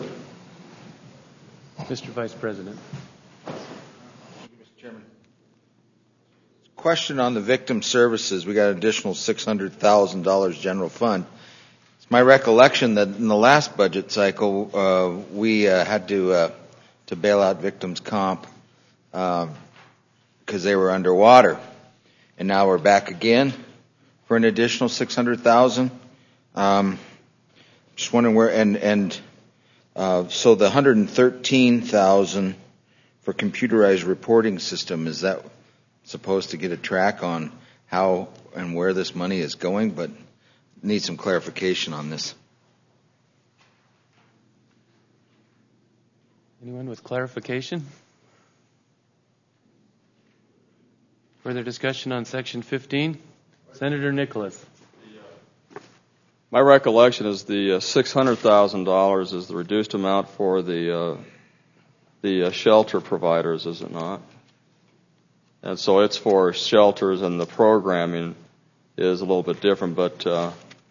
Mr. Vice President. Thank you, Mr. Chairman. Question on the victim services. We got an additional $600,000 general fund. It's my recollection that in the last budget cycle, we had to bail out victims' comp because they were underwater. And now we're back again for an additional $600,000. Just wondering where, so the $113,000 for computerized reporting system, is that supposed to get a track on how and where this money is going? But need some clarification on this. Anyone with clarification? Further discussion on Section 15? Senator Nicholas. My recollection is the $600,000 is the reduced amount for the shelter providers, is it not? And so it's for shelters, and the programming is a little bit different, but so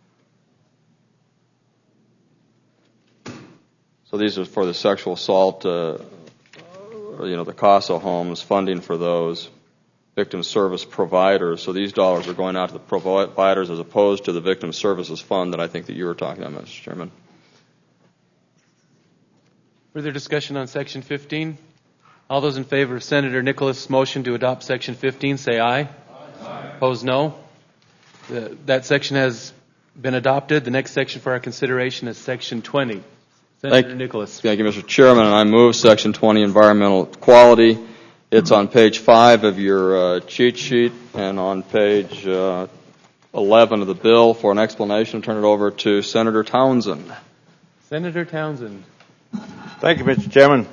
these are for the sexual assault, the CASA homes, funding for those victim service providers. So these dollars are going out to the providers as opposed to the victim services fund that I think that you were talking about, Mr. Chairman. Further discussion on Section 15? All those in favor of Senator Nicholas' motion to adopt Section 15, say aye. Aye. Opposed, no. That section has been adopted. The next section for our consideration is Section 20. Senator Nicholas. Thank you, Mr. Chairman. And I move Section 20, Environmental Quality. It's on page 5 of your cheat sheet and on page 11 of the bill. For an explanation, turn it over to Senator Townsend. Senator Townsend. Thank you, Mr. Chairman.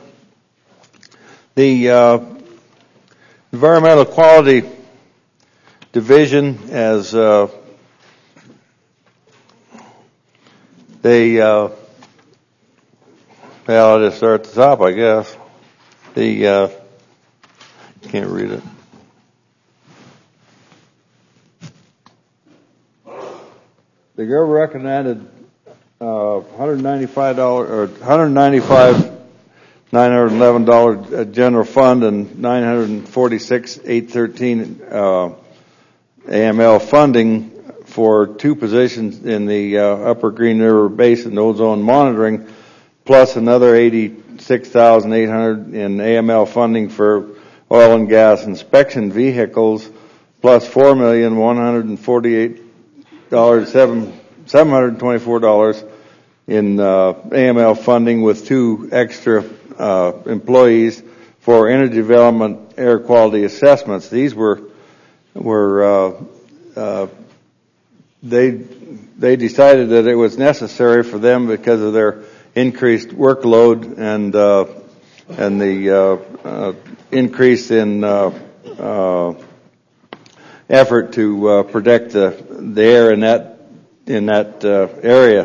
The Environmental Quality Division, as I'll just start at the top, I guess. Can't read it. The government recommended $195,911 general fund and $946,813 AML funding for 2 positions in the Upper Green River Basin ozone monitoring, plus another $86,800 in AML funding for oil and gas inspection vehicles, plus $4,148,000 $724 in AML funding with 2 extra employees for energy development air quality assessments. These were they decided that it was necessary for them because of their increased workload and the increase in effort to protect the air in that area.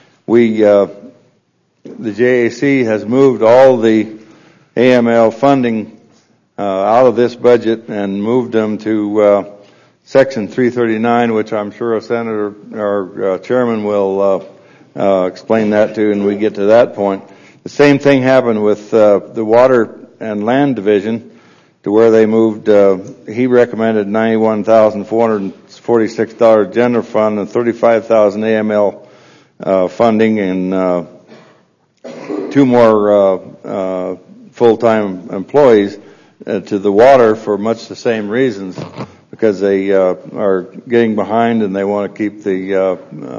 The JAC has moved all the AML funding out of this budget and moved them to Section 339, which I'm sure our chairman will explain that to when we get to that point. The same thing happened with the Water and Land Division, to where they moved. He recommended $91,446 general fund and $35,000 AML funding, and 2 more full-time employees to the water for much the same reasons, because they are getting behind and they want to keep the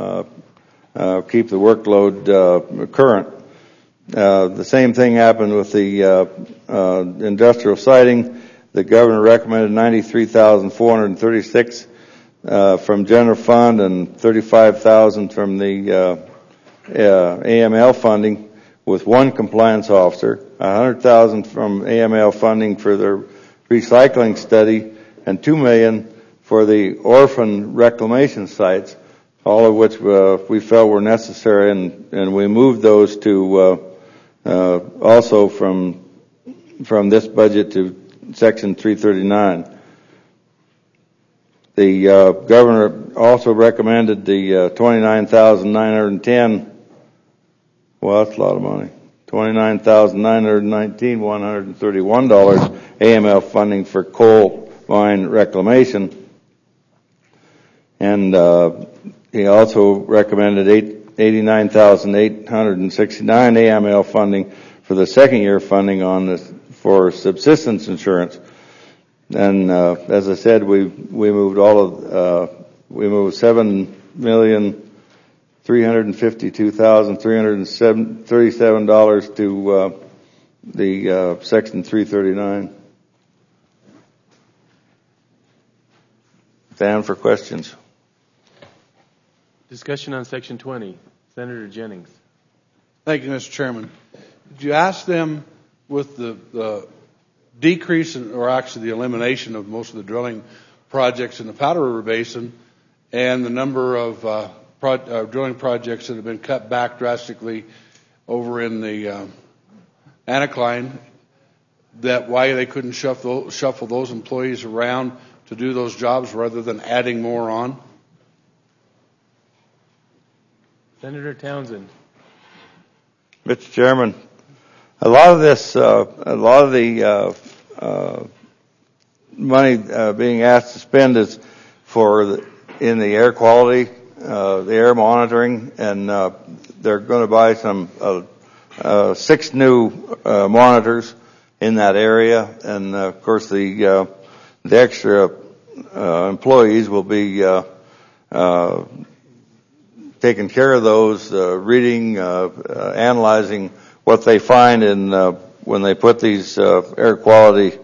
workload current. The same thing happened with the industrial siting. The governor recommended $93,436 from general fund and $35,000 from the AML funding, with 1 compliance officer, $100,000 from AML funding for the recycling study, and $2 million for the orphan reclamation sites, all of which we felt were necessary, and we moved those to also from this budget to Section 339. The governor also recommended the $29,910. Well, that's a lot of money. $29,919, $131 AML funding for coal mine reclamation, and he also recommended $89,869 AML funding for the second year funding on this for subsistence insurance. And as I said, we moved $7,352,337 to the Section 339. Stand for questions. Discussion on Section 20. Senator Jennings. Thank you, Mr. Chairman. Did you ask them, with the decrease or actually the elimination of most of the drilling projects in the Powder River Basin and the number of drilling projects that have been cut back drastically over in the anticline, that why they couldn't shuffle those employees around to do those jobs rather than adding more on? Senator Townsend. Mr. Chairman, a lot of the money being asked to spend is in the air quality, the air monitoring, and they're going to buy some 6 new monitors in that area, and of course the extra employees will be taking care of those, reading, analyzing what they find in when they put these air quality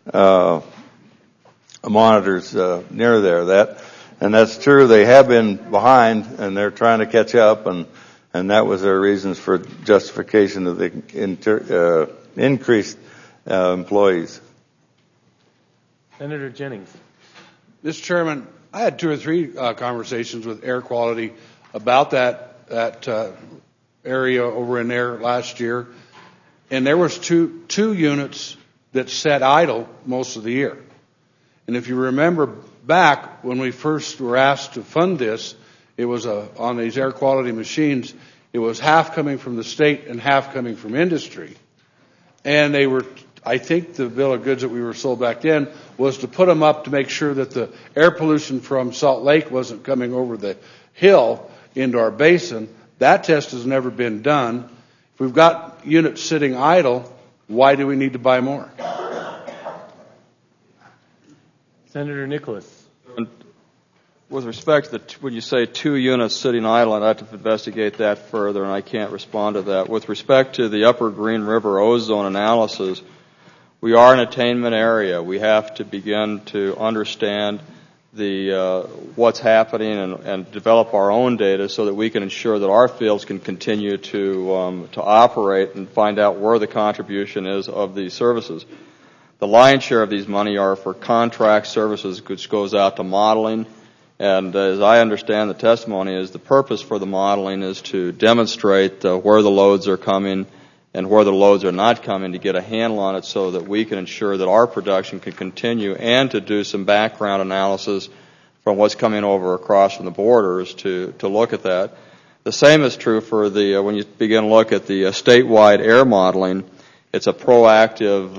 monitors near there. And that's true. They have been behind, and they're trying to catch up, and that was their reasons for justification of the increased employees. Senator Jennings. Mr. Chairman, I had 2 or 3 conversations with air quality about that area over in there last year, and there was two units that sat idle most of the year. And if you remember back when we first were asked to fund this, it was on these air quality machines, it was half coming from the state and half coming from industry. And they were, I think the bill of goods that we were sold back then was to put them up to make sure that the air pollution from Salt Lake wasn't coming over the hill into our basin. That test has never been done. If we've got units sitting idle, why do we need to buy more? Senator Nicholas. with respect to when you say 2 units sitting idle, I'd have to investigate that further, and I can't respond to that. With respect to the Upper Green River ozone analysis, we are an attainment area. We have to begin to understand what's happening and develop our own data so that we can ensure that our fields can continue to operate and find out where the contribution is of these services. The lion's share of these money are for contract services, which goes out to modeling. And as I understand the testimony, is the purpose for the modeling is to demonstrate where the loads are coming and where the loads are not coming, to get a handle on it so that we can ensure that our production can continue, and to do some background analysis from what's coming over across from the borders to look at that. The same is true for when you begin to look at the statewide air modeling. It's a proactive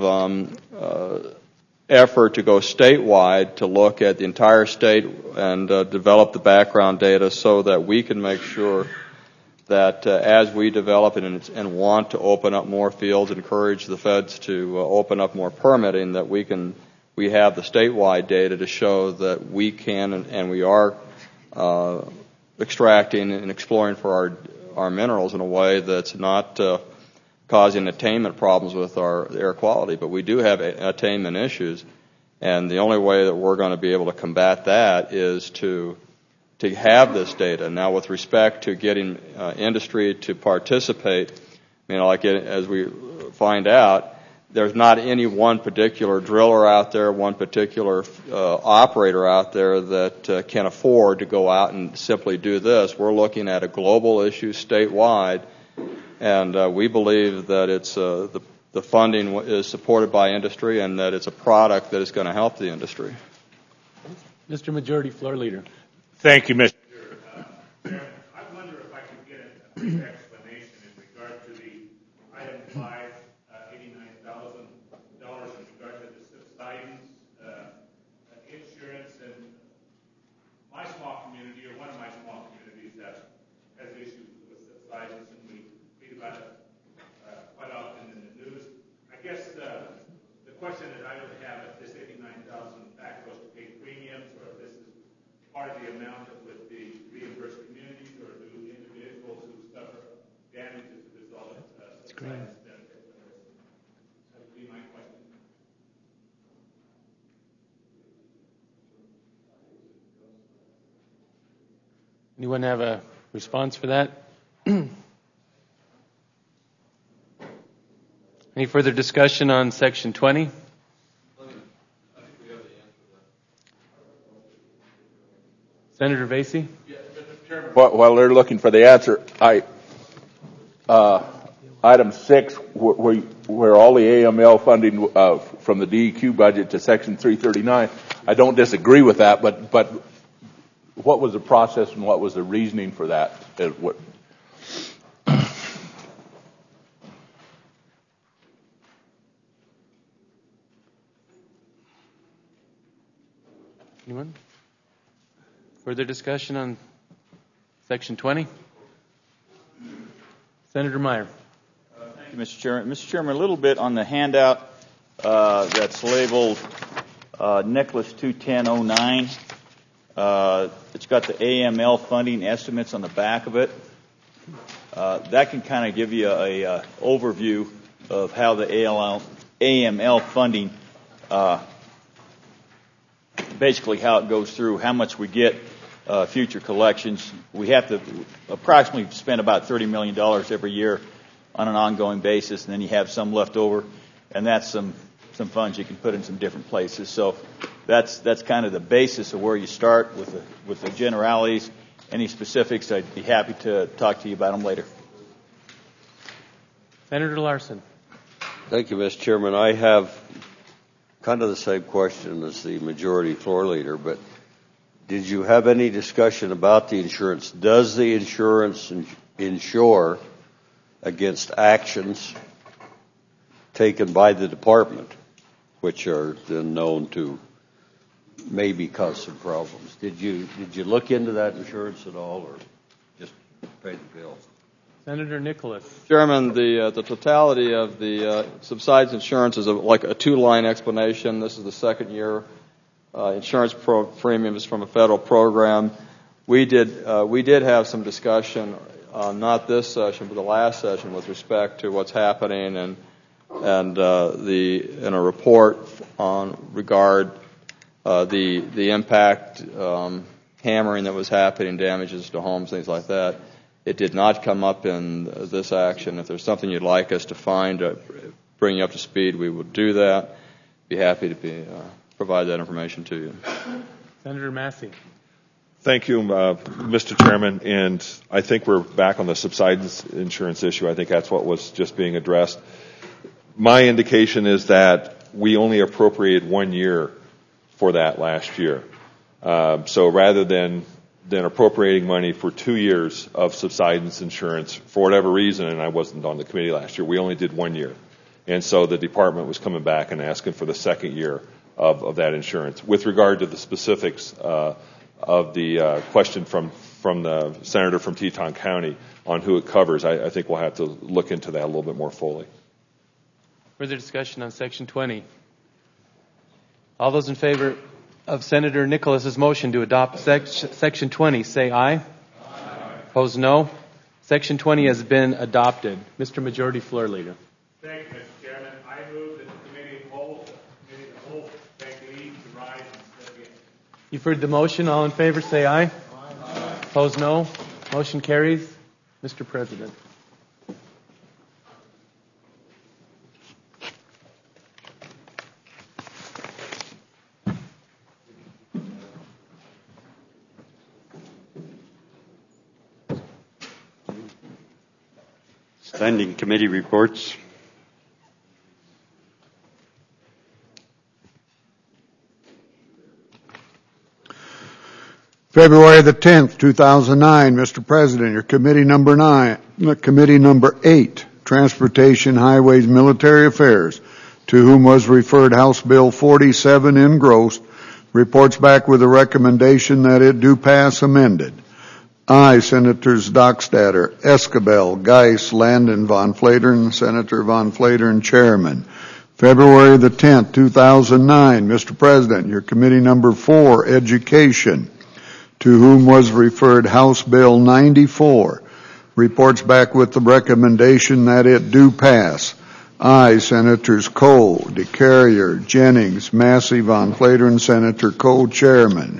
effort to go statewide to look at the entire state and develop the background data so that we can make sure that as we develop it and want to open up more fields, encourage the feds to open up more permitting, that we have the statewide data to show that we can and we are extracting and exploring for our minerals in a way that's not causing attainment problems with our air quality. But we do have attainment issues, and the only way that we're going to be able to combat that is to have this data. Now, with respect to getting industry to participate, as we find out, there's not any one particular driller out there, one particular operator out there that can afford to go out and simply do this. We're looking at a global issue statewide, and we believe that it's the funding is supported by industry and that it's a product that is going to help the industry. Mr. Majority Floor Leader. Thank you, Mr. Chairman. I wonder if I could get a brief explanation in regard to the item 5, $89,000 in regard to the subsidence, insurance, and my small community, or one of my small communities, has issues with subsidence, and we read about it quite often in the news. I guess the question that I would have, if this $89,000 back goes to pay premiums, or if this is part of the amount that would be reimbursed communities, or do individuals who suffer damages as a result of subsidence benefit? That would be my question. Anyone have a response for that? Any further discussion on Section 20? Senator Vasey? While they're looking for the answer, item 6, where all the AML funding from the DEQ budget to Section 339, I don't disagree with that, but what was the process and what was the reasoning for that? Anyone? Further discussion on Section 20? Senator Meyer. Thank you, Mr. Chairman. Mr. Chairman, a little bit on the handout that's labeled Nicholas 21009. It's got the AML funding estimates on the back of it. That can kind of give you a overview of how the AML funding, basically how it goes through, how much we get future collections. We have to approximately spend about $30 million every year on an ongoing basis, and then you have some left over, and that's some funds you can put in some different places. So that's kind of the basis of where you start with the generalities. Any specifics, I'd be happy to talk to you about them later. Senator Larson. Thank you, Mr. Chairman. I have kind of the same question as the majority floor leader, but did you have any discussion about the insurance? Does the insurance insure against actions taken by the department, which are then known to maybe cause some problems? Did you look into that insurance at all, or just pay the bill? Senator Nicholas. Chairman, the totality of the subsides insurance is like a two-line explanation. This is the second year insurance premiums from a federal program. We did have some discussion, not this session, but the last session, with respect to what's happening and in a report on regard the impact hammering that was happening, damages to homes, things like that. It did not come up in this action. If there's something you'd like us to find, bring you up to speed, we will do that. Be happy to provide that information to you. Senator Massey. Thank you, Mr. Chairman. And I think we're back on the subsidence insurance issue. I think that's what was just being addressed. My indication is that we only appropriated 1 year for that last year. So rather than appropriating money for 2 years of subsidence insurance, for whatever reason, and I wasn't on the committee last year, we only did 1 year. And so the department was coming back and asking for the second year of that insurance. With regard to the specifics of the question from the senator from Teton County on who it covers, I think we'll have to look into that a little bit more fully. Further discussion on Section 20. All those in favor of Senator Nicholas's motion to adopt Section 20, say aye. Aye. Opposed, no. Section 20 has been adopted. Mr. Majority Floor Leader. Thank you, Mr. Chairman. I move that the committee of the whole take leave to rise and step in. You've heard the motion. All in favor, say aye. Aye. Opposed, no. Motion carries. Mr. President. Standing committee reports. February the 10th, 2009, Mr. President, your committee number 8, Transportation, Highways, Military Affairs, to whom was referred House Bill 47 engrossed, reports back with a recommendation that it do pass amended. Aye, Senators Dockstader, Escabel, Geis, Landon, Von Flatern, Senator Von Flatern, Chairman. February the 10th, 2009, Mr. President, your committee number 4, Education, to whom was referred House Bill 94, reports back with the recommendation that it do pass. Aye, Senators Cole, DeCarrier, Jennings, Massey, Von Flatern, Senator Cole, Chairman.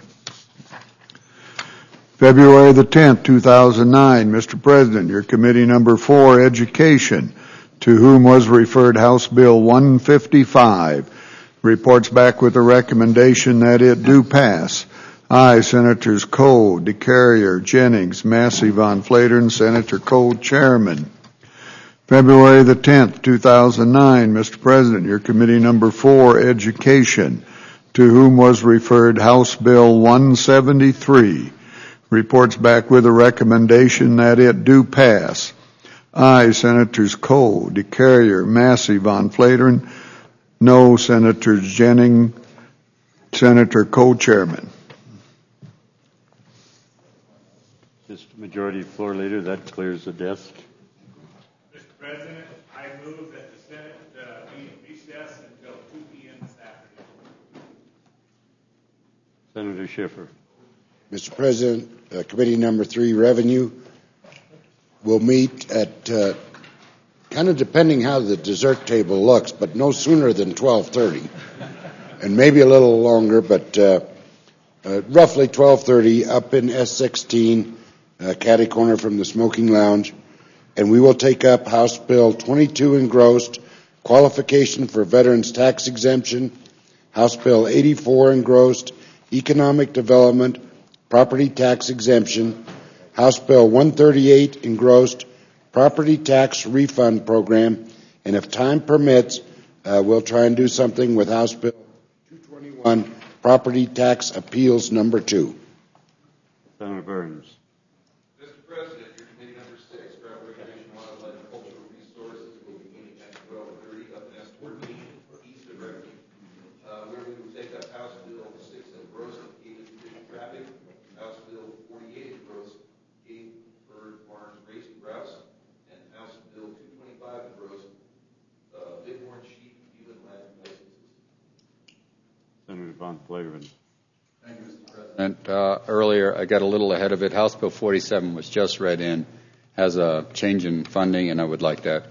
February the 10th, 2009, Mr. President, your committee number 4, Education, to whom was referred House Bill 155, reports back with a recommendation that it do pass. Aye, Senators Cole, DeCarrier, Jennings, Massey, Von Flatern, Senator Cole, Chairman. February the 10th, 2009, Mr. President, your committee number 4, Education, to whom was referred House Bill 173, reports back with a recommendation that it do pass. Aye, Senators Cole, DeCarrier, Massey, Von Flatern. No, Senators Jennings, Senator Cole, Chairman. Mr. Majority Floor Leader, that clears the desk. Mr. President, I move that the Senate be in recess until 2 p.m. this afternoon. Senator Schiffer. Mr. President, Committee number 3, Revenue, will meet at kind of depending how the dessert table looks, but no sooner than 12:30, and maybe a little longer, but roughly 12:30 up in S16, catty corner from the smoking lounge, and we will take up House Bill 22 engrossed, qualification for veterans tax exemption, House Bill 84 engrossed, economic development, property tax exemption, House Bill 138 engrossed, property tax refund program, and if time permits, we'll try and do something with House Bill 221, property tax appeals number 2. Senator Burns. Mr. President, your committee number 6, Travel, Recreation, Wildlife, and Cultural Resources, will be meeting at 12:30 up in S14 east of Revenue, where we will take up House Bill 6 engrossed, gated traffic, House Bill 48 engrossed, gated bird farms raising grouse, and House Bill 225 engrossed, bighorn sheep, Human land licenses. Senator Von Flatern. And earlier, I got a little ahead of it. House Bill 47 was just read in, has a change in funding, and I would like that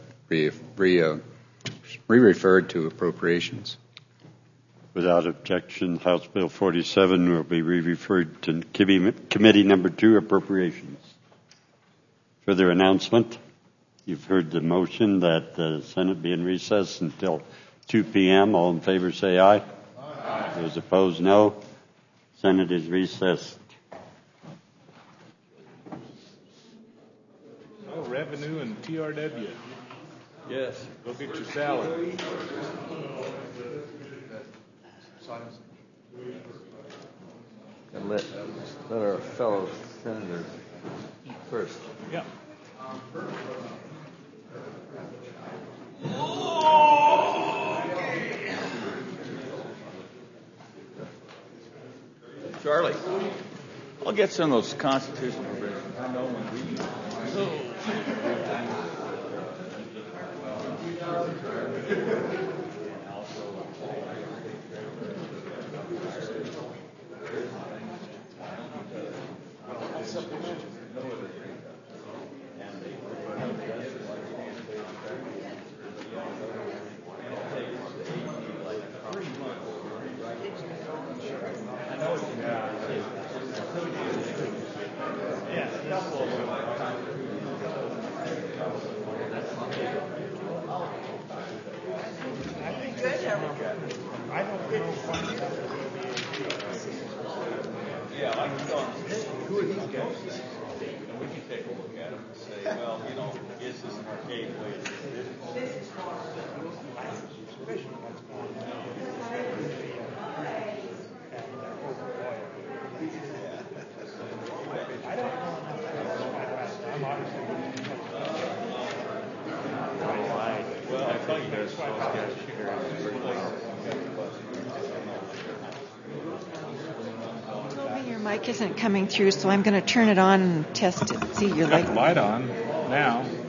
re-referred to appropriations. Without objection, House Bill 47 will be re-referred to Committee Number 2, Appropriations. Further announcement? You've heard the motion that the Senate be in recess until 2 p.m. All in favor say aye. Aye. Those opposed, no. Senate is recessed. Oh, revenue and TRW. Yes. Go get your salad. And let our fellow senators first. Yeah. Charlie, I'll get some of those constitutional provisions. I know when we. Yeah, like who are these guys? And we can take a look at them and say, well, you know, is this an arcade way? Well, I thought you guys supposed to get a shooter out of the first place. Your mic isn't coming through, so I'm going to turn it on and test it. See your light. Got the light on now.